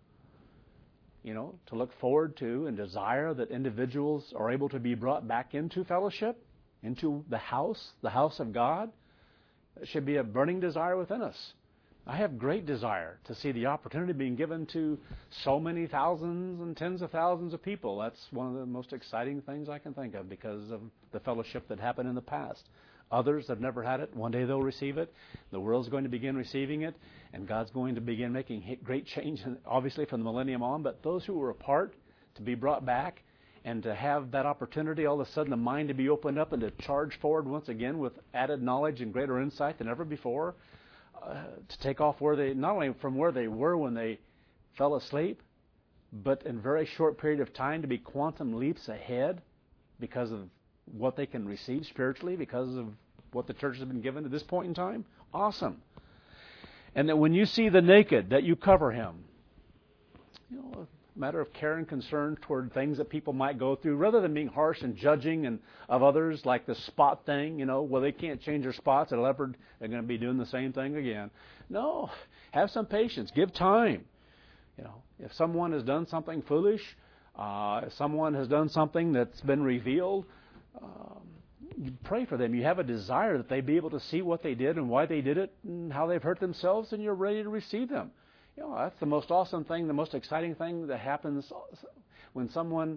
S1: to look forward to and desire that individuals are able to be brought back into fellowship, into the house of God. It should be a burning desire within us. I have great desire to see the opportunity being given to so many thousands and tens of thousands of people. That's one of the most exciting things I can think of because of the fellowship that happened in the past. Others have never had it. One day they'll receive it. The world's going to begin receiving it, and God's going to begin making great change, obviously from the millennium on. But those who were apart, to be brought back, and to have that opportunity, all of a sudden the mind to be opened up and to charge forward once again with added knowledge and greater insight than ever before, to take off not only from where they were when they fell asleep, but in a very short period of time to be quantum leaps ahead because of what they can receive spiritually, because of what the church has been given to this point in time. Awesome. And that when you see the naked, that you cover him. A matter of care and concern toward things that people might go through, rather than being harsh and judging and of others, like the spot thing, well, they can't change their spots. At a leopard, they're going to be doing the same thing again. No, have some patience. Give time. If someone has done something foolish, if someone has done something that's been revealed, you pray for them. You have a desire that they be able to see what they did and why they did it and how they've hurt themselves, and you're ready to receive them. That's the most awesome thing, the most exciting thing that happens when someone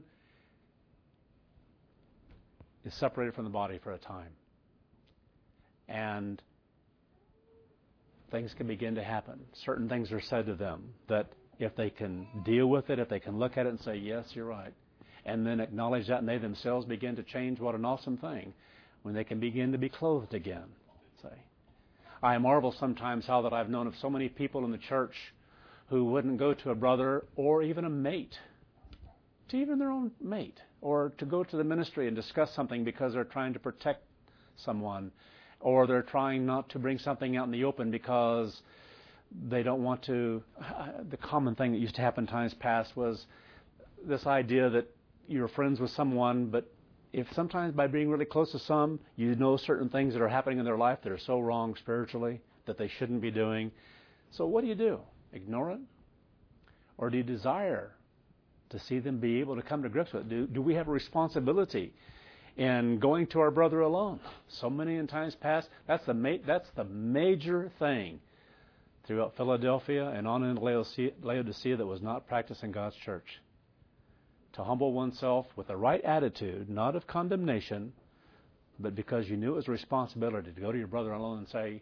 S1: is separated from the body for a time. And things can begin to happen. Certain things are said to them that if they can deal with it, if they can look at it and say, yes, you're right, and then acknowledge that, and they themselves begin to change, what an awesome thing when they can begin to be clothed again. I marvel sometimes how that I've known of so many people in the church who wouldn't go to a brother or even a mate, to even their own mate, or to go to the ministry and discuss something because they're trying to protect someone, or they're trying not to bring something out in the open because they don't want to. The common thing that used to happen in times past was this idea that you're friends with someone, but if sometimes by being really close to some, you know certain things that are happening in their life that are so wrong spiritually that they shouldn't be doing. So what do? Ignore it? Or do you desire to see them be able to come to grips with it? Do we have a responsibility in going to our brother alone. So many in times past, that's the major thing throughout Philadelphia and on in Laodicea that was not practiced in God's church. To humble oneself with the right attitude, not of condemnation, but because you knew it was a responsibility to go to your brother alone and say,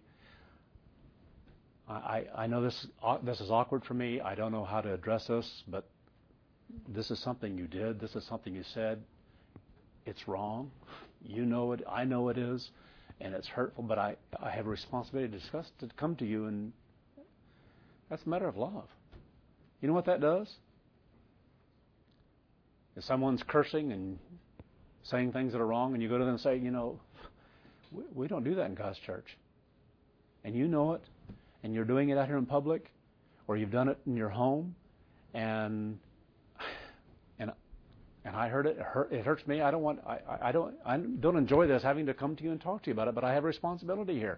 S1: I know this is awkward for me. I don't know how to address this, but this is something you did. This is something you said. It's wrong. You know it. I know it is. And it's hurtful, but I have a responsibility to come to you, and that's a matter of love. You know what that does? If someone's cursing and saying things that are wrong, and you go to them and say, we don't do that in God's church. And you know it, and you're doing it out here in public, or you've done it in your home, and I heard it. It hurts me. I don't enjoy this, having to come to you and talk to you about it, but I have a responsibility here.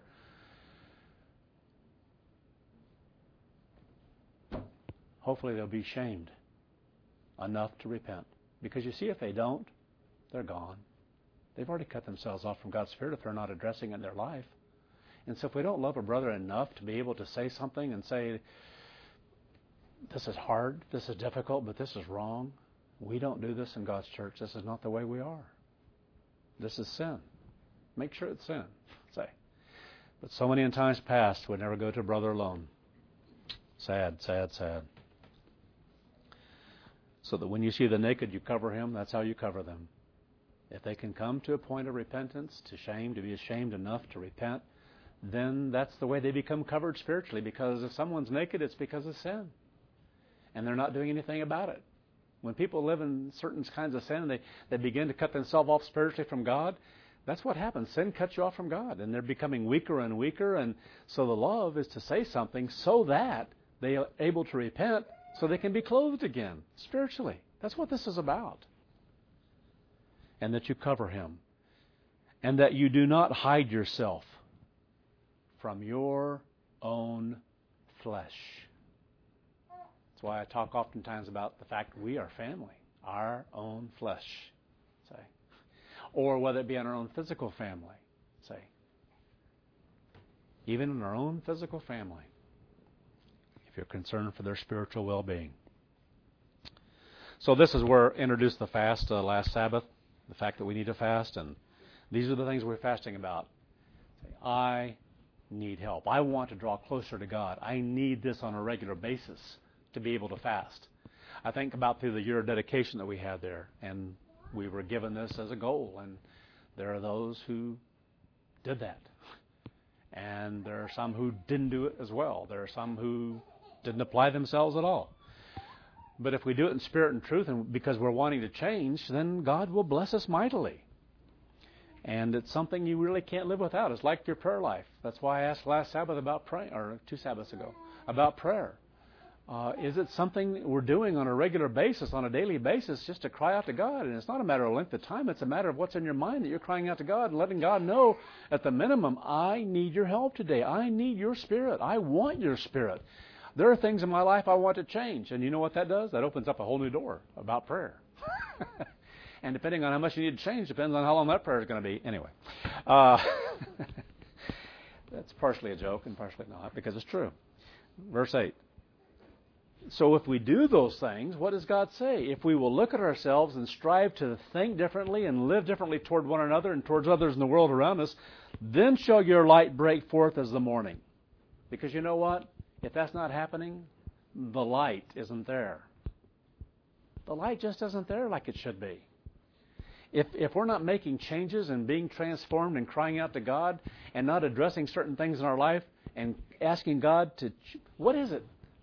S1: Hopefully they'll be shamed enough to repent. Because you see, if they don't, they're gone. They've already cut themselves off from God's Spirit if they're not addressing it in their life. And so if we don't love a brother enough to be able to say something and say, this is hard, this is difficult, but this is wrong, we don't do this in God's church. This is not the way we are. This is sin. Make sure it's sin. Say. But so many in times past would never go to a brother alone. Sad, sad, sad. So that when you see the naked, you cover him. That's how you cover them. If they can come to a point of repentance, to be ashamed enough to repent, then that's the way they become covered spiritually. Because if someone's naked, it's because of sin. And they're not doing anything about it. When people live in certain kinds of sin, and they begin to cut themselves off spiritually from God, that's what happens. Sin cuts you off from God, and they're becoming weaker and weaker. And so the love is to say something so that they are able to repent, so they can be clothed again spiritually. That's what this is about. And that you cover him. And that you do not hide yourself from your own flesh. That's why I talk oftentimes about the fact we are family, our own flesh, say. Or whether it be in our own physical family, say. Even in our own physical family, if you're concerned for their spiritual well-being. So this is where I introduced the fast last Sabbath, the fact that we need to fast, and these are the things we're fasting about. Say, I need help. I want to draw closer to God. I need this on a regular basis to be able to fast. I think about through the year of dedication that we had there, and we were given this as a goal, and there are those who did that. And there are some who didn't do it as well. There are some who didn't apply themselves at all. But if we do it in spirit and truth, and because we're wanting to change, then God will bless us mightily. And it's something you really can't live without. It's like your prayer life. That's why I asked last Sabbath about praying, or 2 Sabbaths ago, about prayer. Is it something we're doing on a regular basis, on a daily basis, just to cry out to God? And it's not a matter of length of time. It's a matter of what's in your mind that you're crying out to God and letting God know, at the minimum, I need your help today. I need your Spirit. I want your Spirit. There are things in my life I want to change. And you know what that does? That opens up a whole new door about prayer. And depending on how much you need to change, depends on how long that prayer is going to be. Anyway, that's partially a joke and partially not, because it's true. Verse 8. So if we do those things, what does God say? If we will look at ourselves and strive to think differently and live differently toward one another and towards others in the world around us, then shall your light break forth as the morning. Because you know what? If that's not happening, the light isn't there. The light just isn't there like it should be. If we're not making changes and being transformed and crying out to God and not addressing certain things in our life and asking God to, what is it?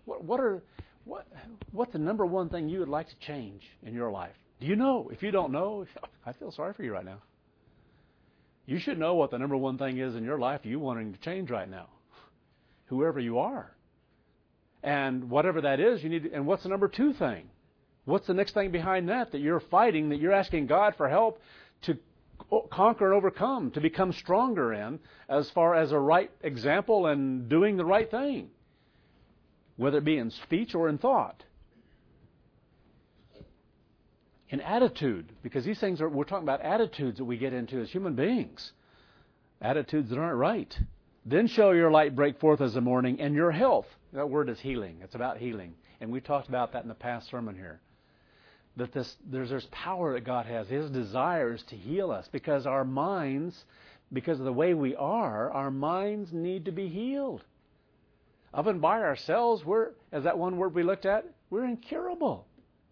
S1: What's the number one thing you would like to change in your life? Do you know? If you don't know, I feel sorry for you right now. You should know what the number one thing is in your life you wanting to change right now. Whoever you are. And whatever that is, you need. And what's the number two thing? What's the next thing behind that you're fighting, that you're asking God for help to conquer and overcome, to become stronger in, as far as a right example and doing the right thing, whether it be in speech or in thought? in attitude, because these things we're talking about attitudes that we get into as human beings, attitudes that aren't right. Then shall your light break forth as the morning, and your health. That word is healing. It's about healing. And we talked about that in the past sermon here. That there's power that God has. His desire is to heal us because our minds, because of the way we are, our minds need to be healed. Of and by ourselves, as that one word we looked at, we're incurable.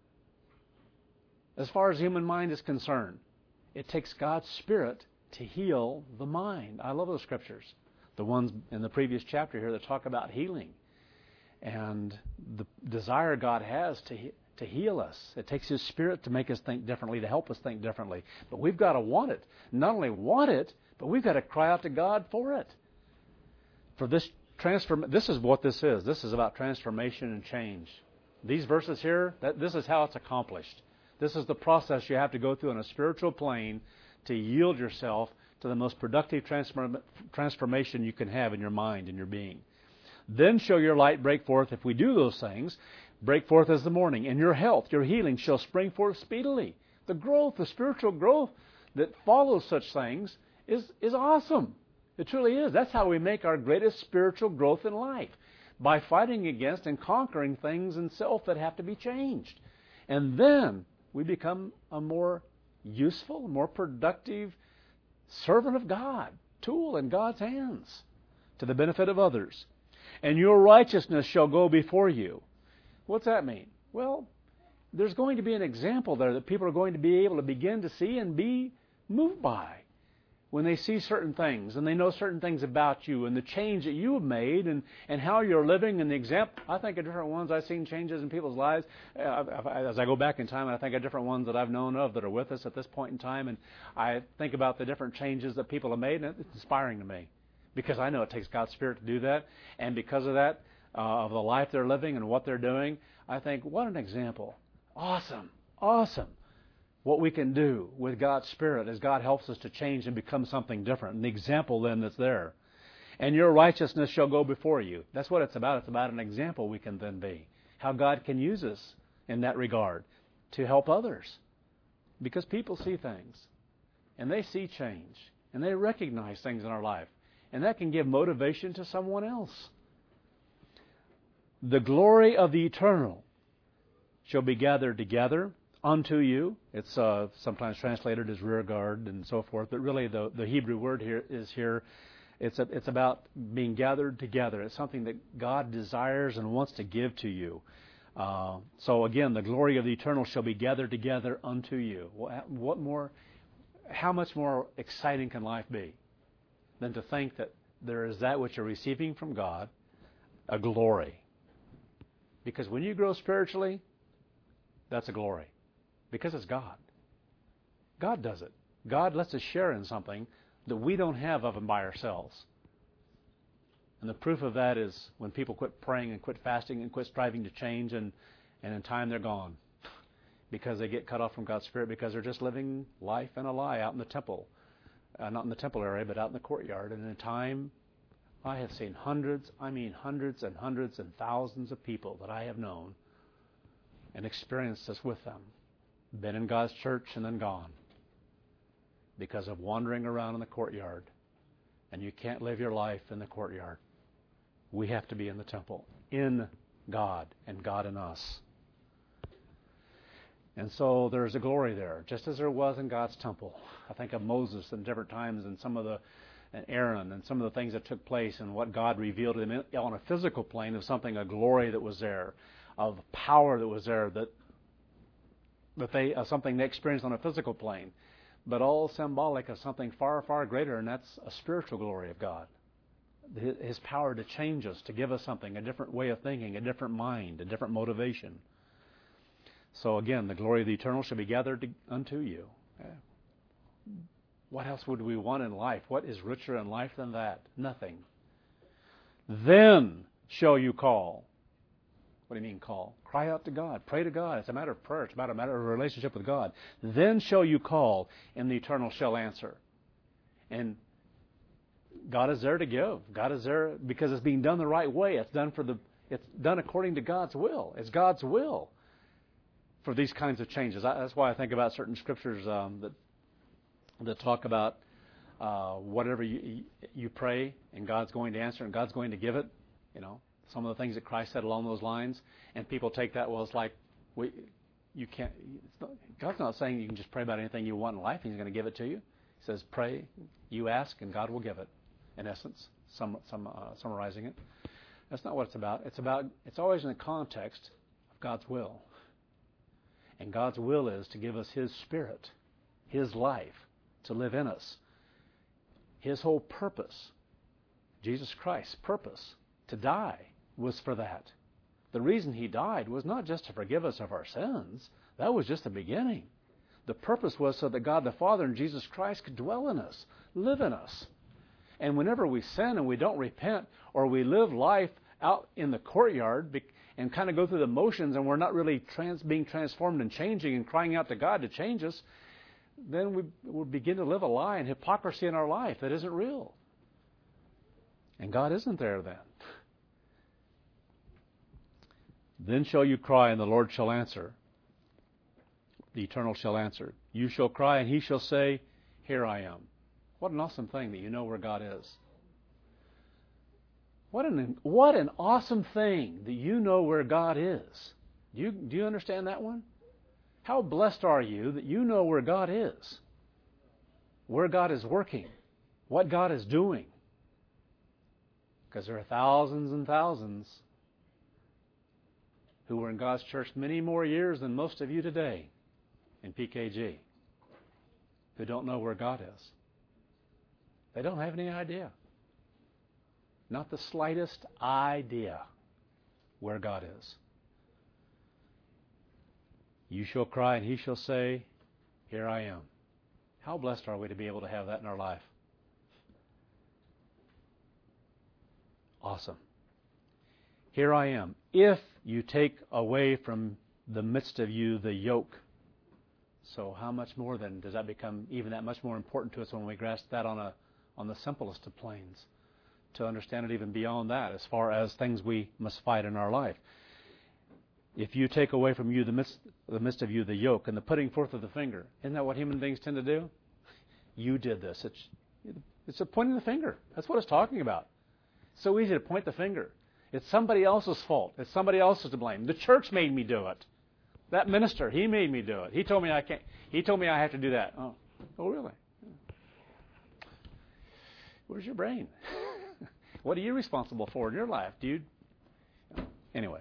S1: As far as the human mind is concerned, it takes God's Spirit to heal the mind. I love those scriptures. The ones in the previous chapter here that talk about healing. And the desire God has to heal us. It takes His Spirit to make us think differently, to help us think differently. But we've got to want it. Not only want it, but we've got to cry out to God for it. For this this is what this is. This is about transformation and change. These verses here, this is how it's accomplished. This is the process you have to go through on a spiritual plane to yield yourself to the most productive transformation you can have in your mind and your being. Then shall your light break forth. If we do those things, break forth as the morning, and your health, your healing shall spring forth speedily. The growth, the spiritual growth that follows such things is awesome. It truly is. That's how we make our greatest spiritual growth in life, by fighting against and conquering things in self that have to be changed. And then we become a more useful, more productive servant of God, tool in God's hands to the benefit of others. And your righteousness shall go before you. What's that mean? Well, there's going to be an example there that people are going to be able to begin to see and be moved by when they see certain things and they know certain things about you and the change that you have made and how you're living and the example. I think of different ones. I've seen changes in people's lives as I go back in time, and I think of different ones that I've known of that are with us at this point in time, and I think about the different changes that people have made, and it's inspiring to me because I know it takes God's Spirit to do that, and because of that, of the life they're living and what they're doing, I think, what an example. Awesome. What we can do with God's Spirit as God helps us to change and become something different. And the example then that's there. And your righteousness shall go before you. That's what it's about. It's about an example we can then be. How God can use us in that regard to help others. Because people see things. And they see change. And they recognize things in our life. And that can give motivation to someone else. The glory of the eternal shall be gathered together unto you. It's sometimes translated as rear guard and so forth, but really the Hebrew word here is it's about being gathered together. It's something that God desires and wants to give to you. So again, the glory of the eternal shall be gathered together unto you. What more? How much more exciting can life be than to think that there is that which you're receiving from God, a glory? Because when you grow spiritually, that's a glory. Because it's God. God does it. God lets us share in something that we don't have of and by ourselves. And the proof of that is when people quit praying and quit fasting and quit striving to change, and in time they're gone. Because they get cut off from God's Spirit, because they're just living life in a lie out in the temple. Not in the temple area, but out in the courtyard. And in time, I have seen hundreds and hundreds and thousands of people that I have known and experienced this with them. Been in God's church and then gone because of wandering around in the courtyard. And you can't live your life in the courtyard. We have to be in the temple, in God and God in us. And so there's a glory there, just as there was in God's temple. I think of Moses in different times and and Aaron and some of the things that took place and what God revealed to them on a physical plane of something, a glory that was there, of power that was there, something they experienced on a physical plane, but all symbolic of something far, far greater, and that's a spiritual glory of God. His power to change us, to give us something, a different way of thinking, a different mind, a different motivation. So again, the glory of the eternal shall be gathered unto you. What else would we want in life? What is richer in life than that? Nothing. Then shall you call. What do you mean call? Cry out to God. Pray to God. It's a matter of prayer. It's about a matter of relationship with God. Then shall you call, and the eternal shall answer. And God is there to give. God is there because it's being done the right way. It's done according to God's will. It's God's will for these kinds of changes. That's why I think about certain scriptures that talk about whatever you pray, and God's going to answer, and God's going to give it. Some of the things that Christ said along those lines, and people take that, well, it's like you can't. God's not saying you can just pray about anything you want in life, and He's going to give it to you. He says, pray, you ask, and God will give it. In essence, summarizing it. That's not what it's about. It's always in the context of God's will. And God's will is to give us His Spirit, His life, to live in us. His whole purpose, Jesus Christ's purpose, to die, was for that. The reason He died was not just to forgive us of our sins. That was just the beginning. The purpose was so that God the Father and Jesus Christ could dwell in us, live in us. And whenever we sin and we don't repent, or we live life out in the courtyard and kind of go through the motions, and we're not really being transformed and changing and crying out to God to change us, then we begin to live a lie and hypocrisy in our life that isn't real. And God isn't there then. Then shall you cry, and the Lord shall answer. The Eternal shall answer. You shall cry, and He shall say, Here I am. What an awesome thing that you know where God is. What an awesome thing that you know where God is. Do you understand that one? How blessed are you that you know where God is, where God is working, what God is doing. Because there are thousands and thousands who were in God's church many more years than most of you today in PKG who don't know where God is. They don't have any idea. Not the slightest idea where God is. You shall cry, and He shall say, Here I am. How blessed are we to be able to have that in our life? Awesome. Here I am. If you take away from the midst of you the yoke. So how much more then does that become even that much more important to us when we grasp that on the simplest of planes, to understand it even beyond that as far as things we must fight in our life. If you take away from you the midst of you the yoke and the putting forth of the finger, isn't that what human beings tend to do? You did this. It's a pointing the finger. That's what it's talking about. It's so easy to point the finger. It's somebody else's fault. It's somebody else's to blame. The church made me do it. That minister, he made me do it. He told me I can't. He told me I have to do that. Oh really? Where's your brain? What are you responsible for in your life, dude? Anyway.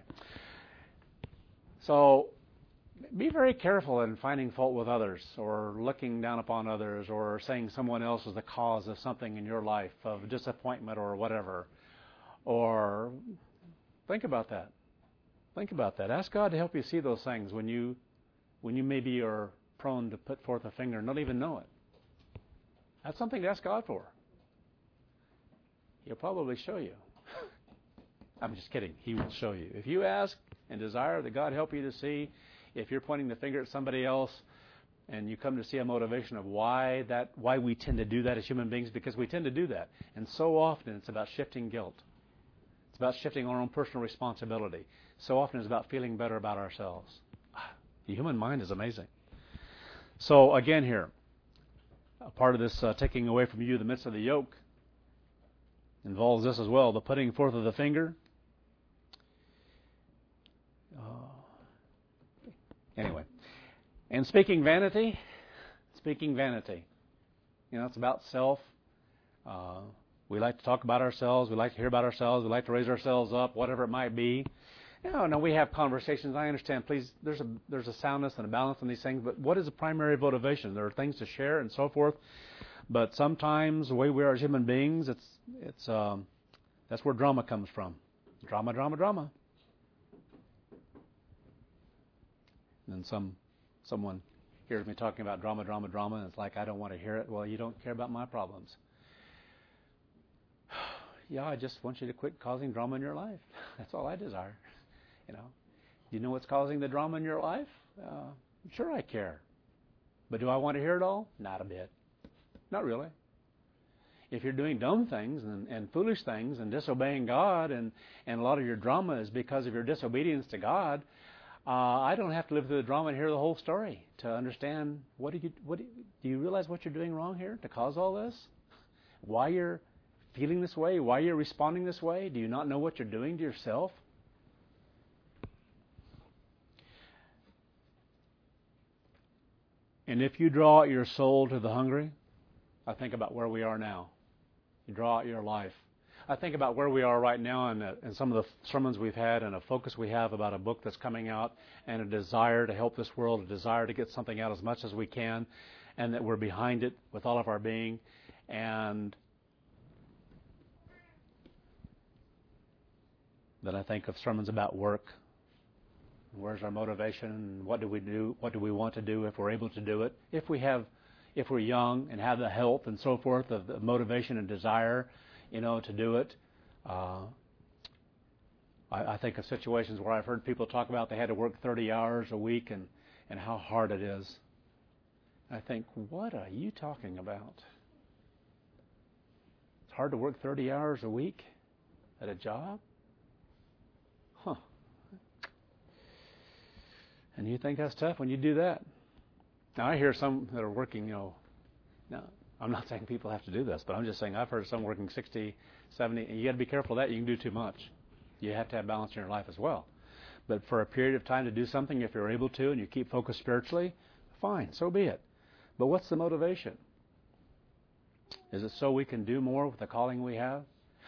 S1: So be very careful in finding fault with others or looking down upon others or saying someone else is the cause of something in your life, of disappointment or whatever. Or think about that. Think about that. Ask God to help you see those things when you maybe are prone to put forth a finger and not even know it. That's something to ask God for. He'll probably show you. I'm just kidding. He will show you. If you ask and desire that God help you to see, if you're pointing the finger at somebody else and you come to see a motivation of why we tend to do that as human beings, because we tend to do that. And so often it's about shifting guilt. It's about shifting our own personal responsibility. So often it's about feeling better about ourselves. The human mind is amazing. So again here, a part of this taking away from you the midst of the yoke involves this as well, the putting forth of the finger. Anyway, and speaking vanity. It's about self. We like to talk about ourselves. We like to hear about ourselves. We like to raise ourselves up, whatever it might be. No, we have conversations. I understand. Please, there's a soundness and a balance in these things. But what is the primary motivation? There are things to share and so forth. But sometimes the way we are as human beings, it's that's where drama comes from. Drama. And someone hears me talking about drama, and it's like, I don't want to hear it. Well, you don't care about my problems. Yeah, I just want you to quit causing drama in your life. That's all I desire. Do you know what's causing the drama in your life? Sure I care. But do I want to hear it all? Not a bit. Not really. If you're doing dumb things and foolish things and disobeying God and a lot of your drama is because of your disobedience to God, I don't have to live through the drama and hear the whole story to understand do you realize what you're doing wrong here to cause all this? Why you're feeling this way? Why you're responding this way? Do you not know what you're doing to yourself? And if you draw out your soul to the hungry, I think about where we are now. You draw out your life. I think about where we are right now and some of the sermons we've had and a focus we have about a book that's coming out and a desire to help this world, a desire to get something out as much as we can, and that we're behind it with all of our being. And then I think of sermons about work. Where's our motivation? What do we do? What do we want to do if we're able to do it? If we're young and have the health and so forth of the motivation and desire, to do it. I think of situations where I've heard people talk about they had to work 30 hours a week and how hard it is. I think, what are you talking about? It's hard to work 30 hours a week at a job? Huh. And you think that's tough when you do that? Now, I hear some that are working, now, I'm not saying people have to do this, but I'm just saying I've heard some working 60, 70, and you got to be careful of that. You can do too much. You have to have balance in your life as well. But for a period of time to do something, if you're able to, and you keep focused spiritually, fine, so be it. But what's the motivation? Is it so we can do more with the calling we have?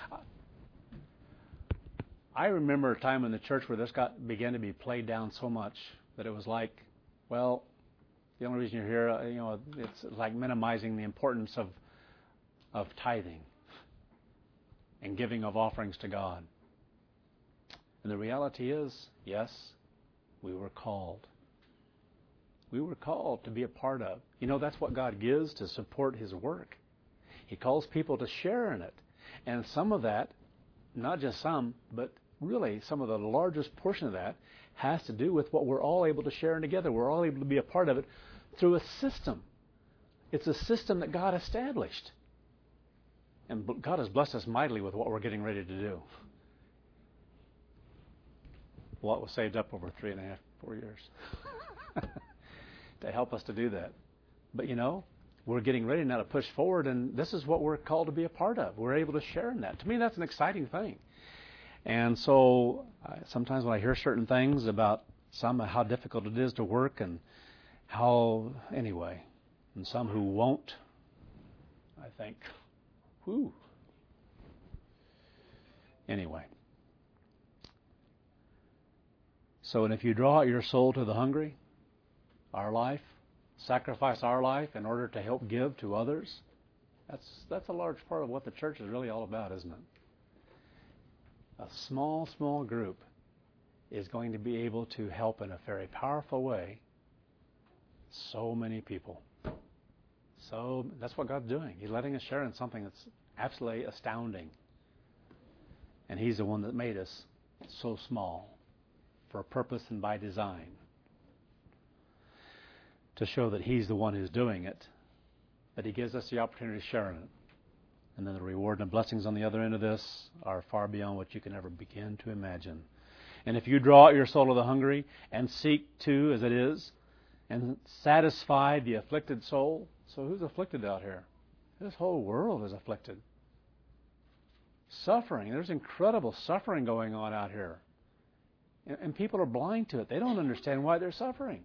S1: I remember a time in the church where this began to be played down so much that it was like, well, the only reason you're here, it's like minimizing the importance of tithing and giving of offerings to God. And the reality is, yes, we were called. We were called to be a part of. That's what God gives to support His work. He calls people to share in it. And some of that, not just some, but really some of the largest portion of that has to do with what we're all able to share in together. We're all able to be a part of it through a system. It's a system that God established. And God has blessed us mightily with what we're getting ready to do. What was saved up over 3.5, 4 years to help us to do that. But we're getting ready now to push forward, and this is what we're called to be a part of. We're able to share in that. To me, that's an exciting thing. And so sometimes when I hear certain things about how difficult it is to work and and some who won't, I think, whew. Anyway. So, and if you draw out your soul to the hungry, our life, sacrifice our life in order to help give to others, that's a large part of what the church is really all about, isn't it? A small group is going to be able to help in a very powerful way so many people. So that's what God's doing. He's letting us share in something that's absolutely astounding. And He's the one that made us so small for a purpose and by design, to show that He's the one who's doing it, that He gives us the opportunity to share in it. And then the reward and the blessings on the other end of this are far beyond what you can ever begin to imagine. And if you draw out your soul to the hungry and seek to, as it is, and satisfy the afflicted soul. So who's afflicted out here? This whole world is afflicted. Suffering. There's incredible suffering going on out here. And people are blind to it. They don't understand why they're suffering.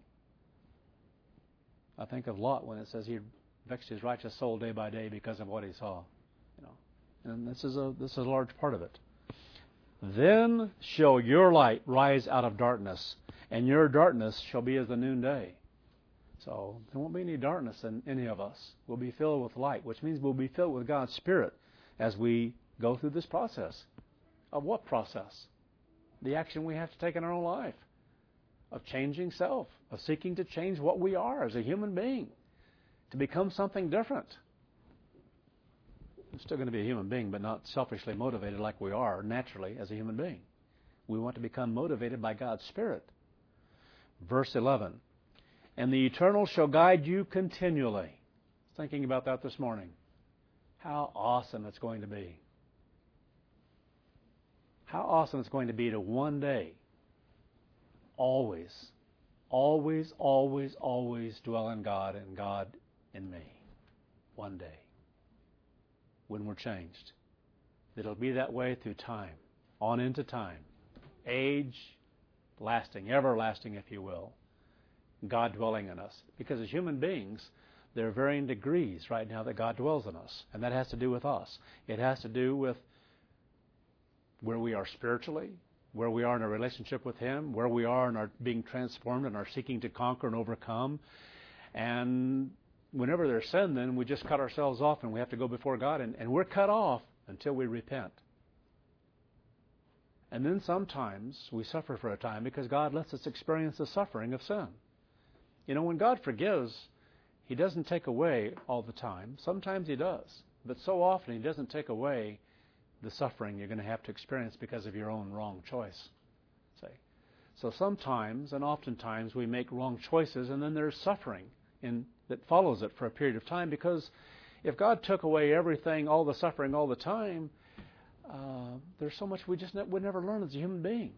S1: I think of Lot when it says he vexed his righteous soul day by day because of what he saw. And this is a large part of it. Then shall your light rise out of darkness, and your darkness shall be as the noonday. So there won't be any darkness in any of us. We'll be filled with light, which means we'll be filled with God's Spirit as we go through this process. Of what process? The action we have to take in our own life. Of changing self. Of seeking to change what we are as a human being. To become something different. I'm still going to be a human being, but not selfishly motivated like we are naturally as a human being. We want to become motivated by God's Spirit. Verse 11. And the Eternal shall guide you continually. I was thinking about that this morning. How awesome it's going to be. How awesome it's going to be to one day always, always, always, always dwell in God and God in me one day when we're changed. It'll be that way through time, on into time, age, lasting, everlasting, if you will, God dwelling in us. Because as human beings, there are varying degrees right now that God dwells in us, and that has to do with us. It has to do with where we are spiritually, where we are in our relationship with Him, where we are in our being transformed and our seeking to conquer and overcome. And whenever there's sin, then we just cut ourselves off and we have to go before God, and we're cut off until we repent. And then sometimes we suffer for a time because God lets us experience the suffering of sin. You know, when God forgives, He doesn't take away all the time. Sometimes He does. But so often He doesn't take away the suffering you're going to have to experience because of your own wrong choice. So sometimes and oftentimes we make wrong choices, and then there's suffering that follows it for a period of time, because if God took away everything, all the suffering all the time, there's so much we just would never learn as a human being.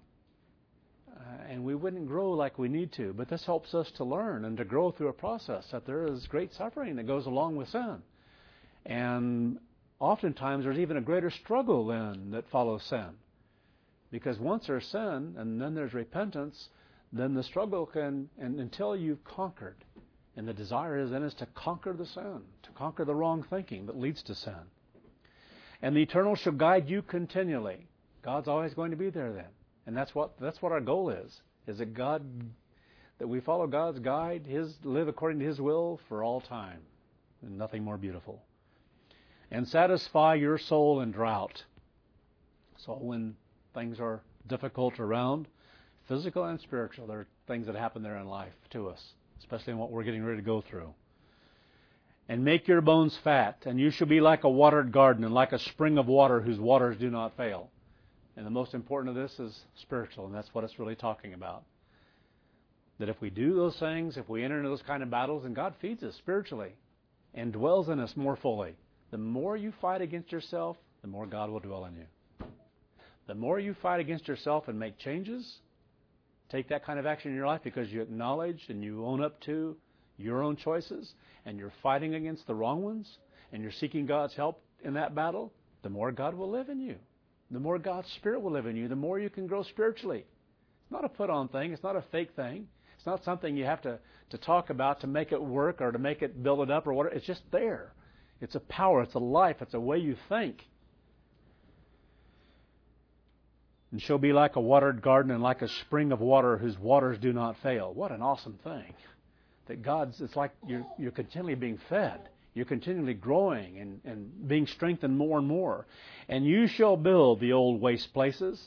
S1: And we wouldn't grow like we need to. But this helps us to learn and to grow through a process that there is great suffering that goes along with sin. And oftentimes there's even a greater struggle then that follows sin. Because once there's sin and then there's repentance, then the struggle can, and until you've conquered. And the desire then is to conquer the sin, to conquer the wrong thinking that leads to sin. And the Eternal shall guide you continually. God's always going to be there then. And that's what our goal is that we follow God's guide, live according to His will for all time. And nothing more beautiful. And satisfy your soul in drought. So when things are difficult around, physical and spiritual, there are things that happen there in life to us, especially in what we're getting ready to go through. And make your bones fat, and you shall be like a watered garden and like a spring of water whose waters do not fail. And the most important of this is spiritual, and that's what it's really talking about. That if we do those things, if we enter into those kind of battles, and God feeds us spiritually and dwells in us more fully, the more you fight against yourself, the more God will dwell in you. The more you fight against yourself and make changes, take that kind of action in your life because you acknowledge and you own up to your own choices, and you're fighting against the wrong ones, and you're seeking God's help in that battle, the more God will live in you. The more God's Spirit will live in you, the more you can grow spiritually. It's not a put-on thing. It's not a fake thing. It's not something you have to talk about to make it work or to make it build it up or whatever. It's just there. It's a power. It's a life. It's a way you think. And shall be like a watered garden and like a spring of water whose waters do not fail. What an awesome thing. That it's like you're continually being fed. You're continually growing and being strengthened more and more. And you shall build the old waste places.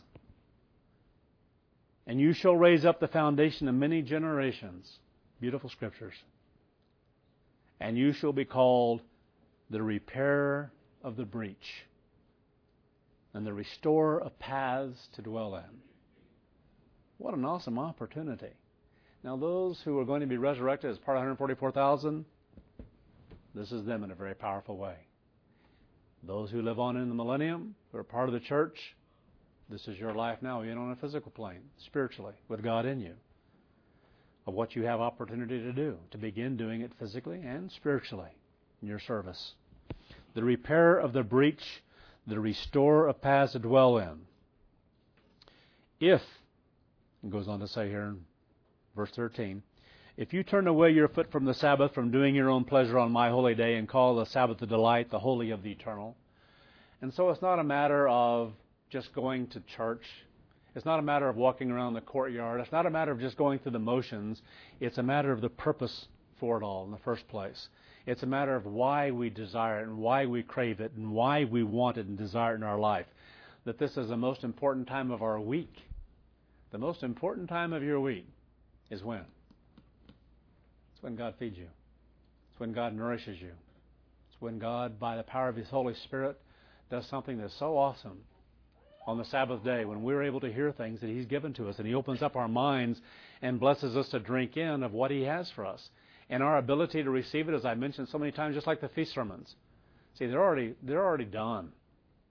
S1: And you shall raise up the foundation of many generations. Beautiful scriptures. And you shall be called the repairer of the breach and the restorer of paths to dwell in. What an awesome opportunity. Now those who are going to be resurrected as part of 144,000, this is them in a very powerful way. Those who live on in the millennium, who are part of the church, this is your life now, even on a physical plane, spiritually, with God in you, of what you have opportunity to do, to begin doing it physically and spiritually in your service. The repairer of the breach, the restorer of paths to dwell in. If, it goes on to say here in verse 13, if you turn away your foot from the Sabbath, from doing your own pleasure on my holy day, and call the Sabbath the delight, the holy of the eternal. And so it's not a matter of just going to church. It's not a matter of walking around the courtyard. It's not a matter of just going through the motions. It's a matter of the purpose for it all in the first place. It's a matter of why we desire it and why we crave it and why we want it and desire it in our life. That this is the most important time of our week. The most important time of your week is when? It's when God feeds you. It's when God nourishes you. It's when God, by the power of His Holy Spirit, does something that's so awesome on the Sabbath day, when we're able to hear things that He's given to us, and He opens up our minds and blesses us to drink in of what He has for us. And our ability to receive it, as I mentioned so many times, just like the feast sermons. See, they're already done.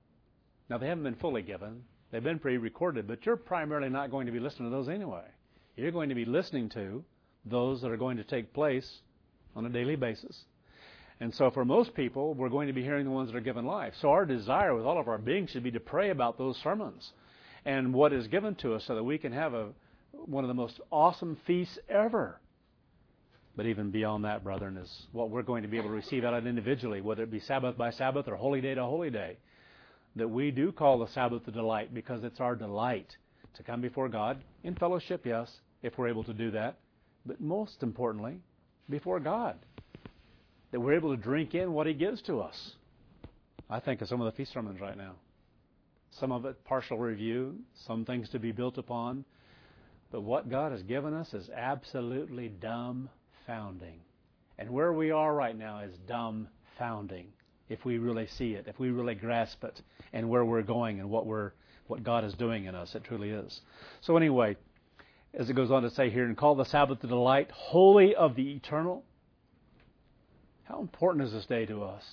S1: Now, they haven't been fully given. They've been pre-recorded, but you're primarily not going to be listening to those anyway. You're going to be listening to those that are going to take place on a daily basis. And so for most people, we're going to be hearing the ones that are given life. So our desire with all of our being should be to pray about those sermons and what is given to us so that we can have one of the most awesome feasts ever. But even beyond that, brethren, is what we're going to be able to receive out of it individually, whether it be Sabbath by Sabbath or holy day to holy day. That we do call the Sabbath a delight because it's our delight to come before God in fellowship, yes, if we're able to do that. But most importantly, before God. That we're able to drink in what He gives to us. I think of some of the feast sermons right now. Some of it partial review, some things to be built upon. But what God has given us is absolutely dumbfounding. And where we are right now is dumbfounding. If we really see it, if we really grasp it, and where we're going and what God is doing in us, it truly is. So anyway, as it goes on to say here, and call the Sabbath the delight, holy of the eternal. How important is this day to us?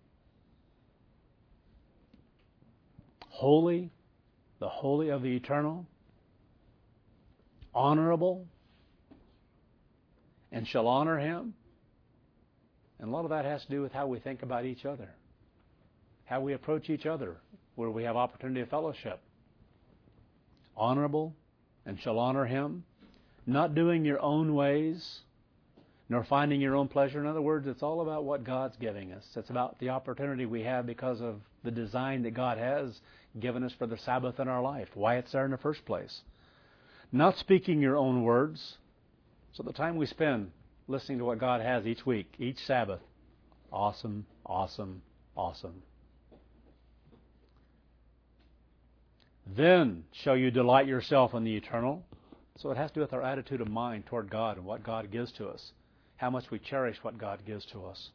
S1: Holy, the holy of the eternal, honorable, and shall honor Him. And a lot of that has to do with how we think about each other, how we approach each other, where we have opportunity of fellowship. Honorable, and shall honor Him, not doing your own ways, nor finding your own pleasure. In other words, it's all about what God's giving us. It's about the opportunity we have because of the design that God has given us for the Sabbath in our life, why it's there in the first place. Not speaking your own words. So the time we spend listening to what God has each week, each Sabbath, awesome, awesome, awesome. Then shall you delight yourself in the eternal. So it has to do with our attitude of mind toward God and what God gives to us. How much we cherish what God gives to us.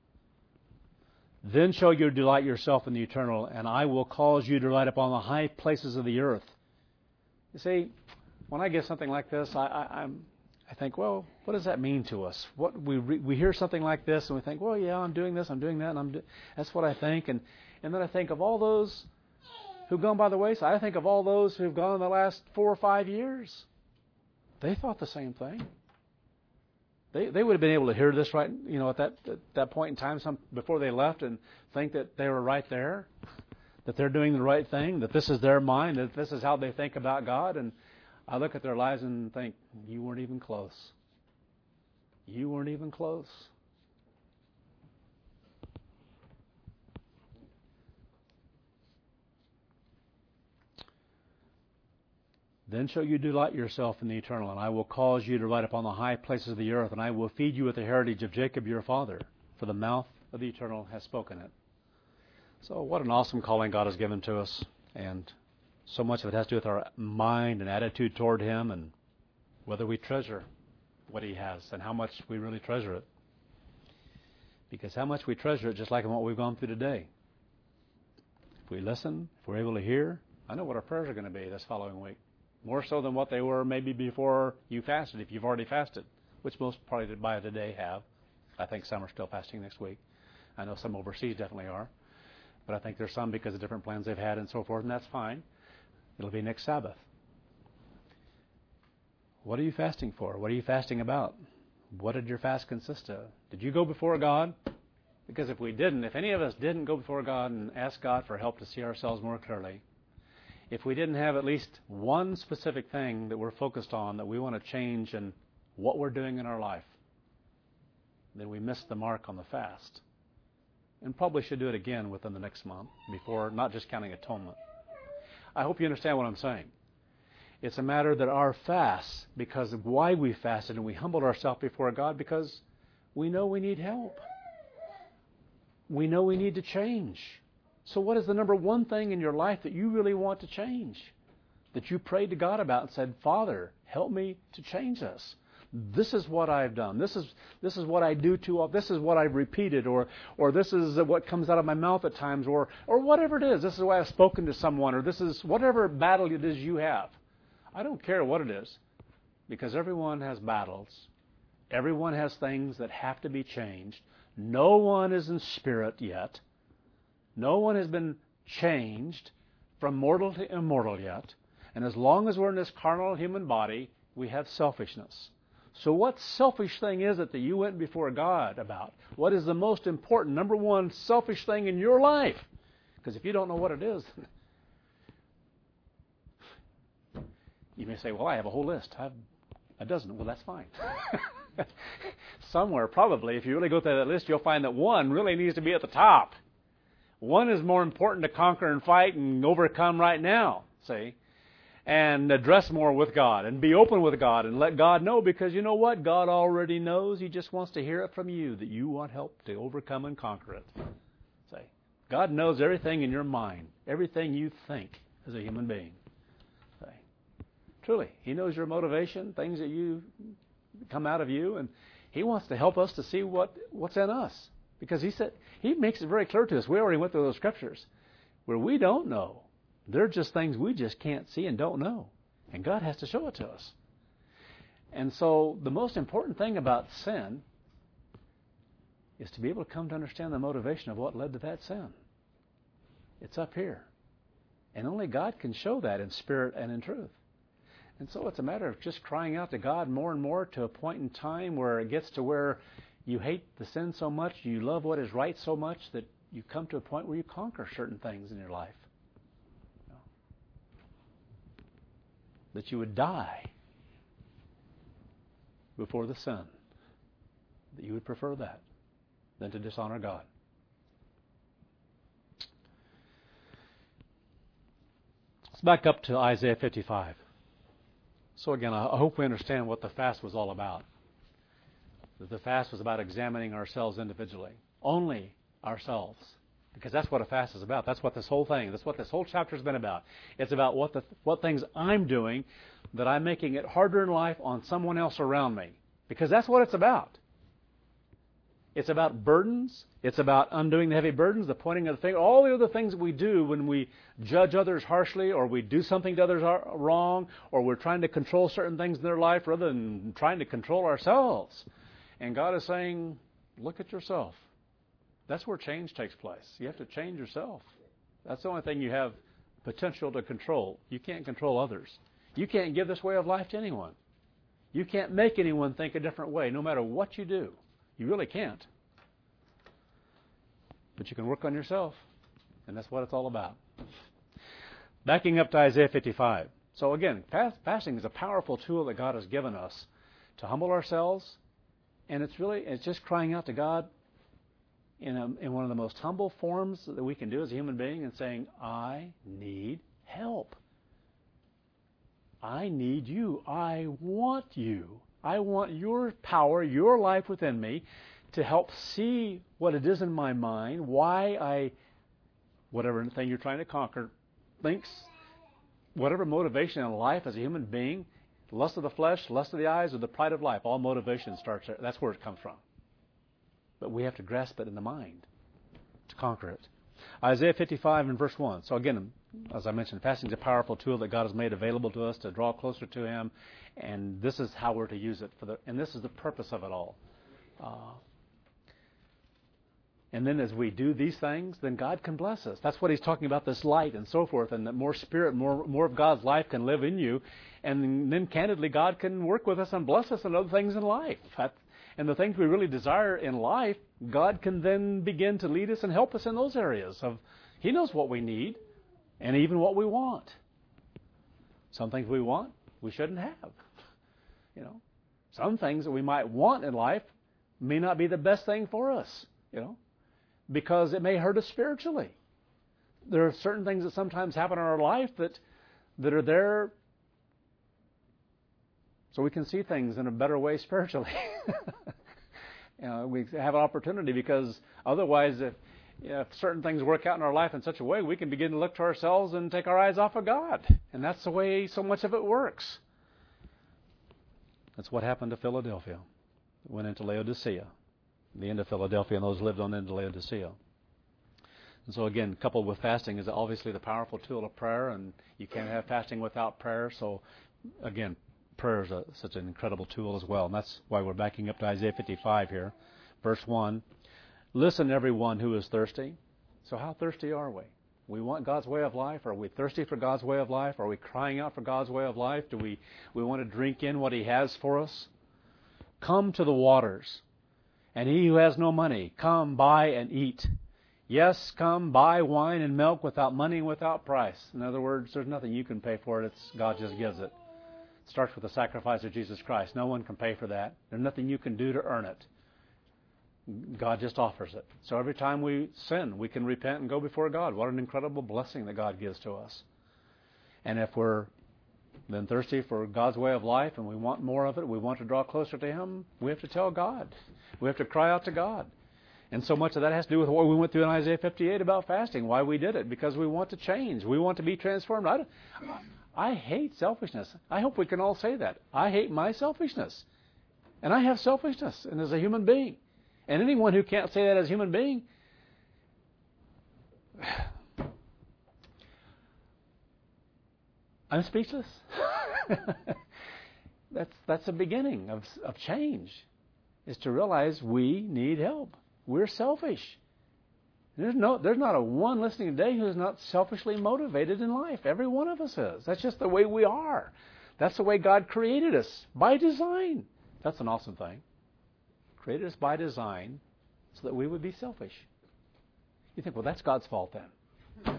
S1: Then shall you delight yourself in the eternal, and I will cause you to delight upon the high places of the earth. You see, when I get something like this, I think, well, what does that mean to us? What we hear something like this, and we think, well, yeah, I'm doing this, I'm doing that, and that's what I think. And then I think of all those who've gone by the wayside. I think of all those who've gone in the last 4 or 5 years. They thought the same thing. They would have been able to hear this right, at that point in time, before they left, and think that they were right there, that they're doing the right thing, that this is their mind, that this is how they think about God. And I look at their lives and think, you weren't even close. You weren't even close. Then shall you delight yourself in the eternal, and I will cause you to ride upon the high places of the earth, and I will feed you with the heritage of Jacob your father, for the mouth of the eternal has spoken it. So what an awesome calling God has given to us, and so much of it has to do with our mind and attitude toward Him, and whether we treasure what He has, and how much we really treasure it. Because how much we treasure it, just like in what we've gone through today. If we listen, if we're able to hear, I know what our prayers are going to be this following week. More so than what they were maybe before you fasted, if you've already fasted, which most probably by today have. I think some are still fasting next week. I know some overseas definitely are. But I think there's some because of different plans they've had and so forth, and that's fine. It'll be next Sabbath. What are you fasting for? What are you fasting about? What did your fast consist of? Did you go before God? Because if any of us didn't go before God and ask God for help to see ourselves more clearly, if we didn't have at least one specific thing that we're focused on that we want to change in what we're doing in our life, then we missed the mark on the fast. And probably should do it again within the next month, before not just counting atonement. I hope you understand what I'm saying. It's a matter that our fast, because of why we fasted and we humbled ourselves before God, because we know we need help. We know we need to change. So what is the number one thing in your life that you really want to change? That you prayed to God about and said, Father, help me to change this. This is what I've done. This is what I do too often. This is what I've repeated, or this is what comes out of my mouth at times, or whatever it is. This is why I've spoken to someone, or this is whatever battle it is you have. I don't care what it is, because everyone has battles. Everyone has things that have to be changed. No one is in spirit yet. No one has been changed from mortal to immortal yet. And as long as we're in this carnal human body, we have selfishness. So what selfish thing is it that you went before God about? What is the most important, number one, selfish thing in your life? Because if you don't know what it is, you may say, well, I have a whole list. I have a dozen. Well, that's fine. Somewhere, probably, if you really go through that list, you'll find that one really needs to be at the top. One is more important to conquer and fight and overcome right now, see? And address more with God and be open with God and let God know, because you know what? God already knows. He just wants to hear it from you that you want help to overcome and conquer it. See? God knows everything in your mind, everything you think as a human being. See? Truly, He knows your motivation, things that you come out of you, and He wants to help us to see what's in us. Because He makes it very clear to us. We already went through those scriptures where we don't know. They're just things we just can't see and don't know. And God has to show it to us. And so the most important thing about sin is to be able to come to understand the motivation of what led to that sin. It's up here. And only God can show that in spirit and in truth. And so it's a matter of just crying out to God more and more to a point in time where it gets to where you hate the sin so much, you love what is right so much that you come to a point where you conquer certain things in your life. That you would die before the sin. That you would prefer that than to dishonor God. Let's back up to Isaiah 55. So again, I hope we understand what the fast was all about. That the fast was about examining ourselves individually. Only ourselves. Because that's what a fast is about. That's what this whole chapter has been about. It's about what things I'm doing that I'm making it harder in life on someone else around me. Because that's what it's about. It's about burdens. It's about undoing the heavy burdens, the pointing of the finger, all the other things that we do when we judge others harshly, or we do something to others wrong, or we're trying to control certain things in their life rather than trying to control ourselves. And God is saying, look at yourself. That's where change takes place. You have to change yourself. That's the only thing you have potential to control. You can't control others. You can't give this way of life to anyone. You can't make anyone think a different way, no matter what you do. You really can't. But you can work on yourself, and that's what it's all about. Backing up to Isaiah 55. So again, fasting is a powerful tool that God has given us to humble ourselves, and it's just crying out to God in one of the most humble forms that we can do as a human being and saying, I need help. I need you. I want you. I want your power, your life within me to help see what it is in my mind, why whatever thing you're trying to conquer, thinks, whatever motivation in life as a human being, lust of the flesh, lust of the eyes, or the pride of life, all motivation starts there. That's where it comes from. But we have to grasp it in the mind to conquer it. Isaiah 55 and verse 1. So again, as I mentioned, fasting is a powerful tool that God has made available to us to draw closer to Him. And this is how we're to use it. And this is the purpose of it all. And then as we do these things, then God can bless us. That's what He's talking about, this light and so forth, and that more spirit, more of God's life can live in you. And then candidly, God can work with us and bless us in other things in life. And the things we really desire in life, God can then begin to lead us and help us in those areas. He knows what we need and even what we want. Some things we want, we shouldn't have. Some things that we might want in life may not be the best thing for us, because it may hurt us spiritually. There are certain things that sometimes happen in our life that are there so we can see things in a better way spiritually. We have an opportunity, because otherwise, if certain things work out in our life in such a way, we can begin to look to ourselves and take our eyes off of God. And that's the way so much of it works. That's what happened to Philadelphia. It went into Laodicea. The end of Philadelphia, and those lived on into Laodicea. And so again, coupled with fasting is obviously the powerful tool of prayer, and you can't have fasting without prayer. So again, prayer is such an incredible tool as well. And that's why we're backing up to Isaiah 55 here. Verse 1, listen everyone who is thirsty. So how thirsty are we? We want God's way of life. Are we thirsty for God's way of life? Are we crying out for God's way of life? Do we want to drink in what He has for us? Come to the waters, and he who has no money, come buy and eat. Yes, come buy wine and milk without money and without price. In other words, there's nothing you can pay for it. God just gives it. It starts with the sacrifice of Jesus Christ. No one can pay for that. There's nothing you can do to earn it. God just offers it. So every time we sin, we can repent and go before God. What an incredible blessing that God gives to us. And if we're then thirsty for God's way of life and we want more of it, we want to draw closer to Him, we have to tell God. We have to cry out to God. And so much of that has to do with what we went through in Isaiah 58 about fasting, why we did it, because we want to change. We want to be transformed. I hate selfishness. I hope we can all say that. I hate my selfishness. And I have selfishness, and as a human being. And anyone who can't say that as a human being, I'm speechless. That's the beginning of change, is to realize we need help. We're selfish. There's not a one listening today who's not selfishly motivated in life. Every one of us is. That's just the way we are. That's the way God created us, by design. That's an awesome thing. Created us by design so that we would be selfish. You think, well, that's God's fault then.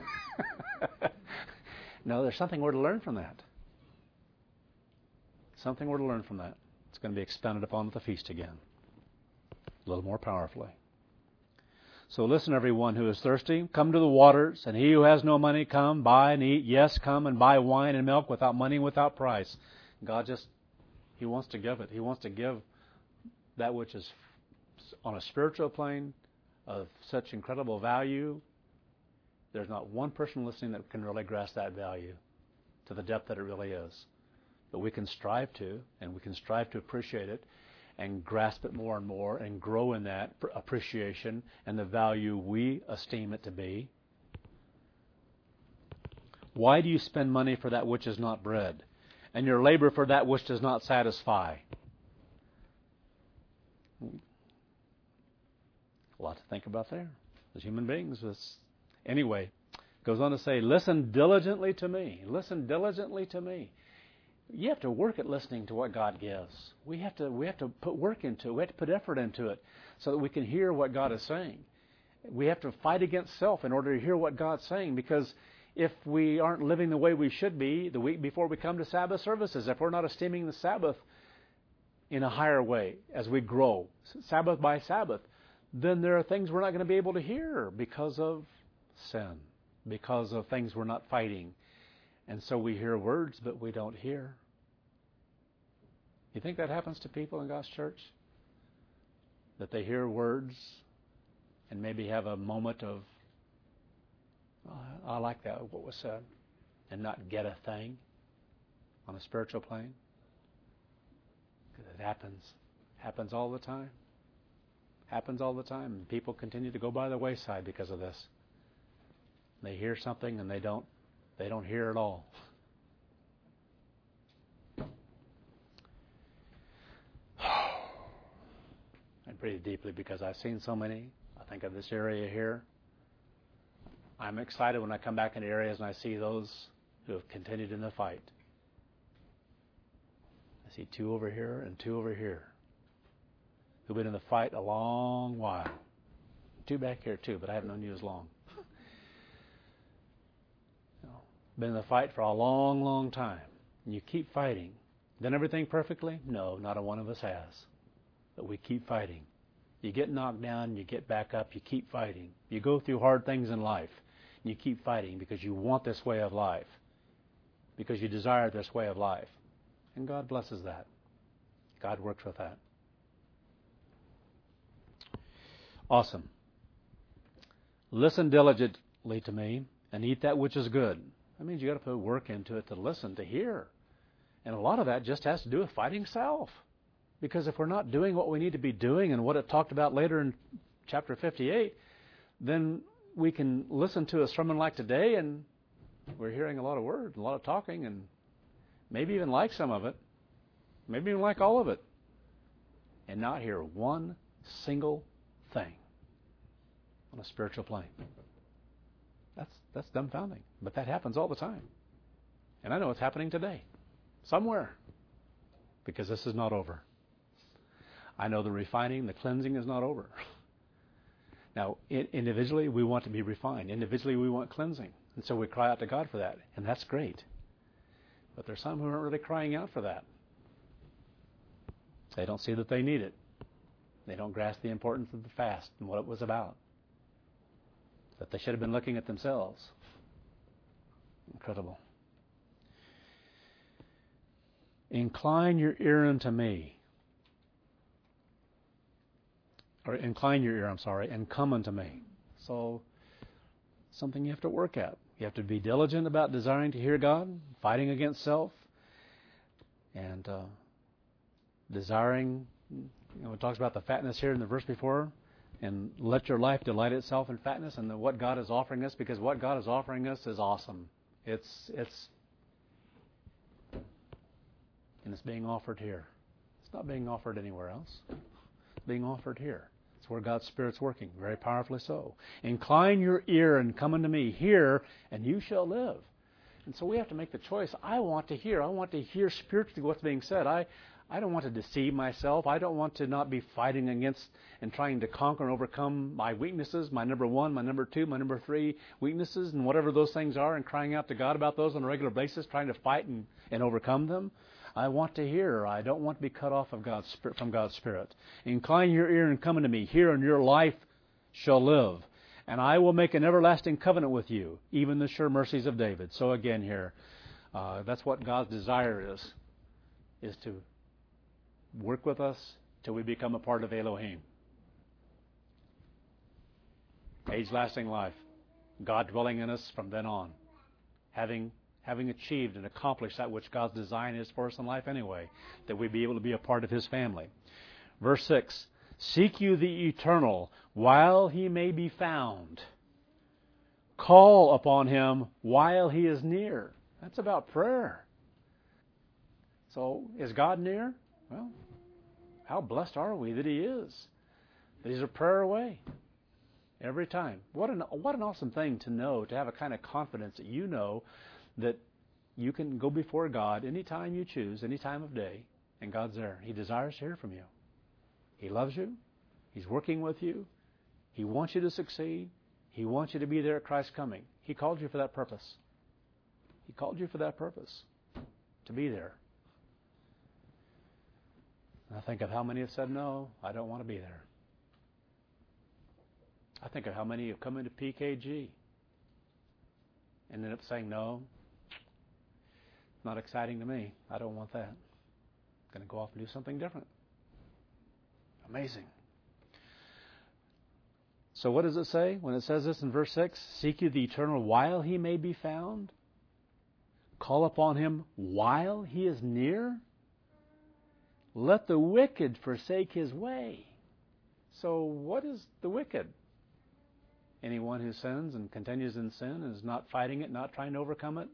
S1: No, there's something we're to learn from that. Something we're to learn from that. It's going to be expounded upon at the feast again, a little more powerfully. So listen, everyone who is thirsty, come to the waters, and he who has no money, come, buy and eat. Yes, come and buy wine and milk without money and without price. God He wants to give it. He wants to give that which is on a spiritual plane of such incredible value. There's not one person listening that can really grasp that value to the depth that it really is. But we can strive to, and we can strive to appreciate it and grasp it more and more and grow in that appreciation and the value we esteem it to be. Why do you spend money for that which is not bread, and your labor for that which does not satisfy? A lot to think about there. As human beings, anyway, goes on to say, listen diligently to me. Listen diligently to me. You have to work at listening to what God gives. We have to put work into it. We have to put effort into it so that we can hear what God is saying. We have to fight against self in order to hear what God's saying, because if we aren't living the way we should be the week before we come to Sabbath services, if we're not esteeming the Sabbath in a higher way as we grow, Sabbath by Sabbath, then there are things we're not going to be able to hear because of sin, because of things we're not fighting. And so we hear words, but we don't hear. You think that happens to people in God's church? That they hear words and maybe have a moment of, oh, I like that, what was said, and not get a thing on a spiritual plane? Because it happens all the time. Happens all the time, and people continue to go by the wayside because of this. They hear something and they don't hear it all. I breathe deeply because I've seen so many. I think of this area here. I'm excited when I come back into areas and I see those who have continued in the fight. I see 2 over here and 2 over here who've been in the fight a long while. 2 back here too, but I haven't known you as long. Been in the fight for a long, long time. And you keep fighting. Done everything perfectly? No, not a one of us has. But we keep fighting. You get knocked down, you get back up, you keep fighting. You go through hard things in life, and you keep fighting because you want this way of life, because you desire this way of life. And God blesses that. God works with that. Awesome. Listen diligently to me and eat that which is good. That means you got to put work into it to listen, to hear. And a lot of that just has to do with fighting self. Because if we're not doing what we need to be doing and what it talked about later in chapter 58, then we can listen to a sermon like today and we're hearing a lot of words, a lot of talking, and maybe even like some of it, maybe even like all of it, and not hear one single thing on a spiritual plane. That's dumbfounding. But that happens all the time. And I know it's happening today. Somewhere. Because this is not over. I know the refining, the cleansing is not over. Now, individually, we want to be refined. Individually, we want cleansing. And so we cry out to God for that. And that's great. But there's some who aren't really crying out for that. They don't see that they need it. They don't grasp the importance of the fast and what it was about. That they should have been looking at themselves. Incredible. Incline your ear unto me. Or incline your ear, and come unto me. So, something you have to work at. You have to be diligent about desiring to hear God, fighting against self, and desiring, it talks about the fatness here in the verse before, and let your life delight itself in fatness and what God is offering us, because what God is offering us is awesome. It's being offered here. It's not being offered anywhere else. It's being offered here. It's where God's Spirit's working, very powerfully so. Incline your ear and come unto me. Hear, and you shall live. And so we have to make the choice. I want to hear. I want to hear spiritually what's being said. I don't want to deceive myself. I don't want to not be fighting against and trying to conquer and overcome my weaknesses, my number 1, my number 2, my number 3 weaknesses, and whatever those things are, and crying out to God about those on a regular basis, trying to fight and overcome them. I want to hear. I don't want to be cut off from God's Spirit. Incline your ear and come unto me. Hear, and your life shall live. And I will make an everlasting covenant with you, even the sure mercies of David. So again here, that's what God's desire is to work with us till we become a part of Elohim. Age-lasting life. God dwelling in us from then on. Having achieved and accomplished that which God's design is for us in life anyway, that we be able to be a part of His family. Verse 6, seek you the eternal while He may be found. Call upon Him while He is near. That's about prayer. So, is God near? Well, how blessed are we that He is. That He's a prayer away. Every time. What an awesome thing to know, to have a kind of confidence that you know that you can go before God any time you choose, any time of day, and God's there. He desires to hear from you. He loves you. He's working with you. He wants you to succeed. He wants you to be there at Christ's coming. He called you for that purpose. He called you for that purpose, to be there. And I think of how many have said, no, I don't want to be there. I think of how many have come into PKG and ended up saying, no, not exciting to me. I don't want that. I'm going to go off and do something different. Amazing. So what does it say when it says this in verse 6? Seek you the eternal while He may be found. Call upon Him while He is near. Let the wicked forsake his way. So what is the wicked? Anyone who sins and continues in sin and is not fighting it, not trying to overcome it,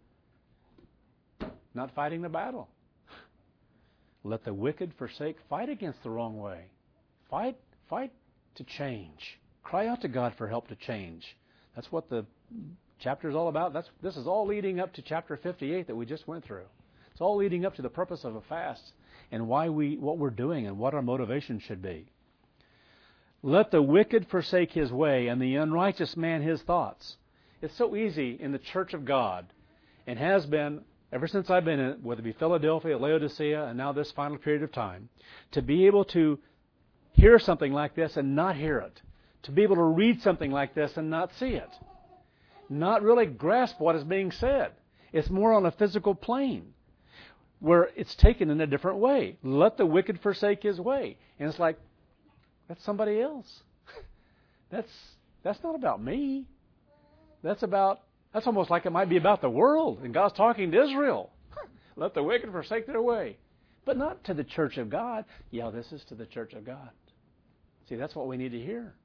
S1: not fighting the battle. Let the wicked forsake. Fight against the wrong way. Fight to change. Cry out to God for help to change. That's what the chapter is all about. This is all leading up to chapter 58 that we just went through. It's all leading up to the purpose of a fast and what we're doing and what our motivation should be. Let the wicked forsake his way and the unrighteous man his thoughts. It's so easy in the church of God, and has been ever since I've been in it, whether it be Philadelphia, Laodicea, and now this final period of time, to be able to hear something like this and not hear it. To be able to read something like this and not see it. Not really grasp what is being said. It's more on a physical plane, where it's taken in a different way. Let the wicked forsake his way. And it's like, that's somebody else. That's not about me. That's almost like it might be about the world. And God's talking to Israel. Let the wicked forsake their way. But not to the church of God. Yeah, this is to the church of God. See, that's what we need to hear.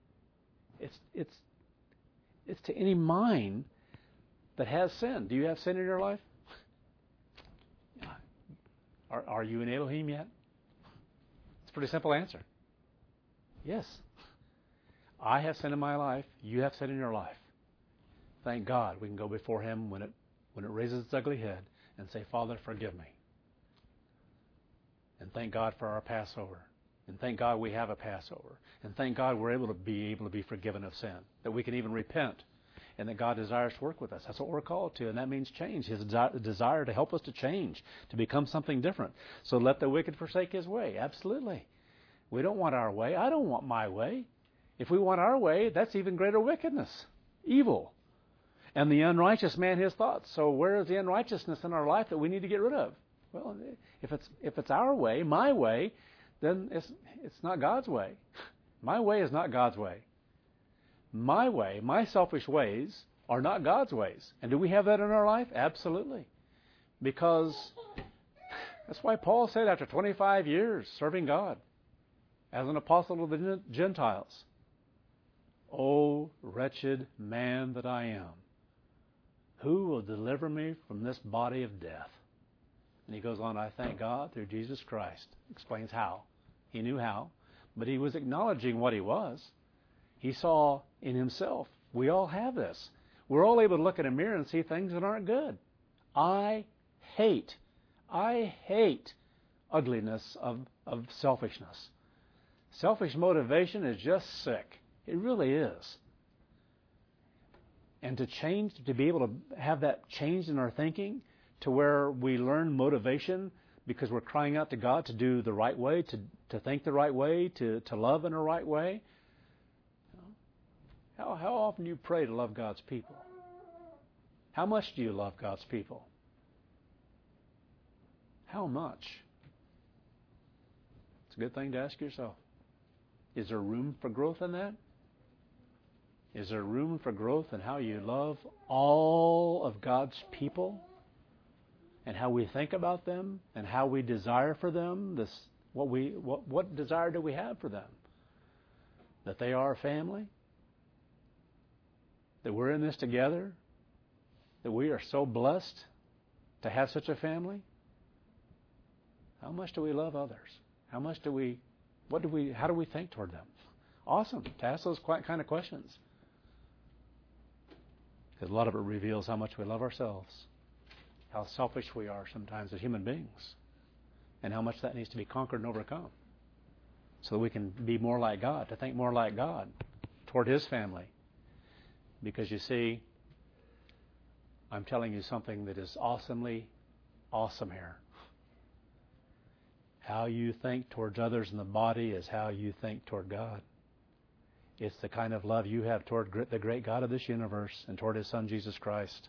S1: It's to any mind that has sin. Do you have sin in your life? Are you in Elohim yet? It's a pretty simple answer. Yes. I have sin in my life. You have sin in your life. Thank God we can go before Him when it raises its ugly head and say, Father, forgive me. And thank God for our Passover. And thank God we have a Passover. And thank God we're able to be forgiven of sin. That we can even repent. And that God desires to work with us. That's what we're called to. And that means change. His desire to help us to change. To become something different. So let the wicked forsake his way. Absolutely. We don't want our way. I don't want my way. If we want our way, that's even greater wickedness. Evil. And the unrighteous man his thoughts. So where is the unrighteousness in our life that we need to get rid of? Well, if it's our way, my way, then it's not God's way. My way is not God's way. My way, my selfish ways, are not God's ways. And do we have that in our life? Absolutely. Because that's why Paul said after 25 years serving God as an apostle of the Gentiles, O wretched man that I am, who will deliver me from this body of death? And he goes on, I thank God through Jesus Christ. Explains how. He knew how, but he was acknowledging what he was. He saw in himself. We all have this. We're all able to look in a mirror and see things that aren't good. I hate ugliness of selfishness. Selfish motivation is just sick. It really is. And to change, to be able to have that change in our thinking to where we learn motivation because we're crying out to God to do the right way, to think the right way, to love in the right way. How often do you pray to love God's people? How much do you love God's people? How much? It's a good thing to ask yourself. Is there room for growth in that? Is there room for growth in how you love all of God's people? And how we think about them? And how we desire for them? What desire do we have for them? That they are a family? That we're in this together? That we are so blessed to have such a family? How much do we love others? How do we think toward them? Awesome to ask those kind of questions. Because a lot of it reveals how much we love ourselves. How selfish we are sometimes as human beings. And how much that needs to be conquered and overcome. So that we can be more like God, to think more like God toward His family. Because you see, I'm telling you something that is awesomely awesome here. How you think towards others in the body is how you think toward God. It's the kind of love you have toward the great God of this universe and toward His Son, Jesus Christ.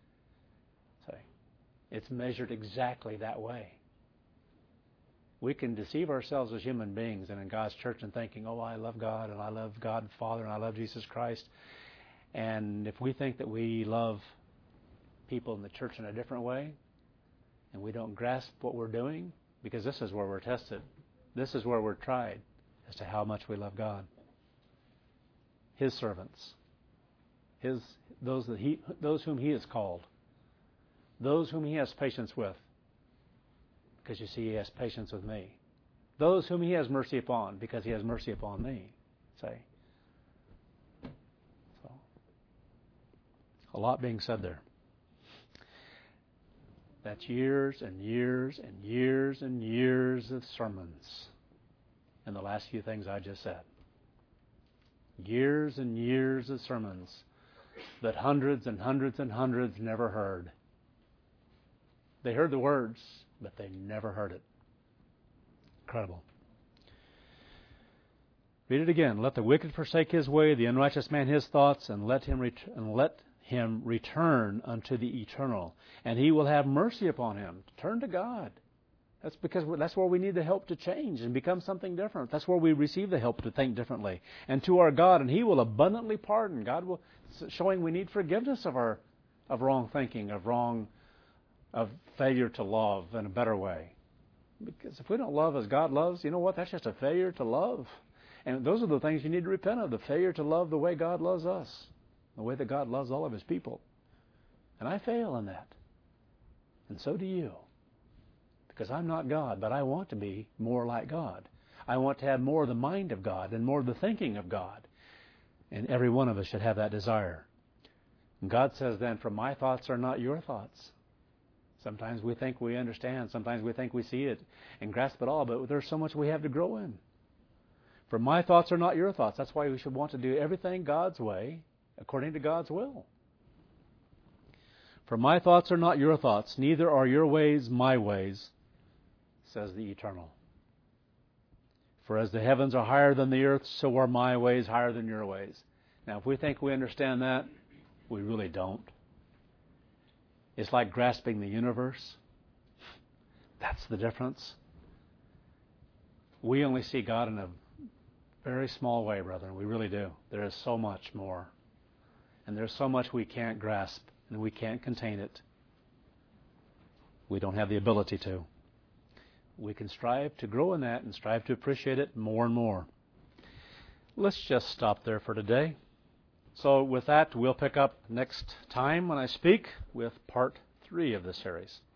S1: It's measured exactly that way. We can deceive ourselves as human beings and in God's church and thinking, oh, I love God and I love God the Father and I love Jesus Christ. And if we think that we love people in the church in a different way and we don't grasp what we're doing, because this is where we're tested. This is where we're tried as to how much we love God. His servants. Those whom He has called. Those whom He has patience with. Because you see, He has patience with me. Those whom He has mercy upon, because He has mercy upon me. Say. So, a lot being said there. That's years and years and years and years of sermons. And the last few things I just said. Years and years of sermons that hundreds and hundreds and hundreds never heard. They heard the words, but they never heard it. Incredible. Read it again. Let the wicked forsake his way, the unrighteous man his thoughts, and let him return unto the eternal, and He will have mercy upon him. Turn to God. That's because that's where we need the help to change and become something different. That's where we receive the help to think differently. And to our God, and He will abundantly pardon. God will, showing we need forgiveness of wrong thinking, of failure to love in a better way. Because if we don't love as God loves, you know what? That's just a failure to love. And those are the things you need to repent of. The failure to love the way God loves us. The way that God loves all of His people. And I fail in that. And so do you. Because I'm not God, but I want to be more like God. I want to have more of the mind of God and more of the thinking of God. And every one of us should have that desire. And God says then, for my thoughts are not your thoughts. Sometimes we think we understand. Sometimes we think we see it and grasp it all, but there's so much we have to grow in. For my thoughts are not your thoughts. That's why we should want to do everything God's way, according to God's will. For my thoughts are not your thoughts, neither are your ways my ways, says the Eternal. For as the heavens are higher than the earth, so are my ways higher than your ways. Now, if we think we understand that, we really don't. It's like grasping the universe. That's the difference. We only see God in a very small way, brethren. We really do. There is so much more. And there's so much we can't grasp, and we can't contain it. We don't have the ability to. We can strive to grow in that and strive to appreciate it more and more. Let's just stop there for today. So with that, we'll pick up next time when I speak with part 3 of the series.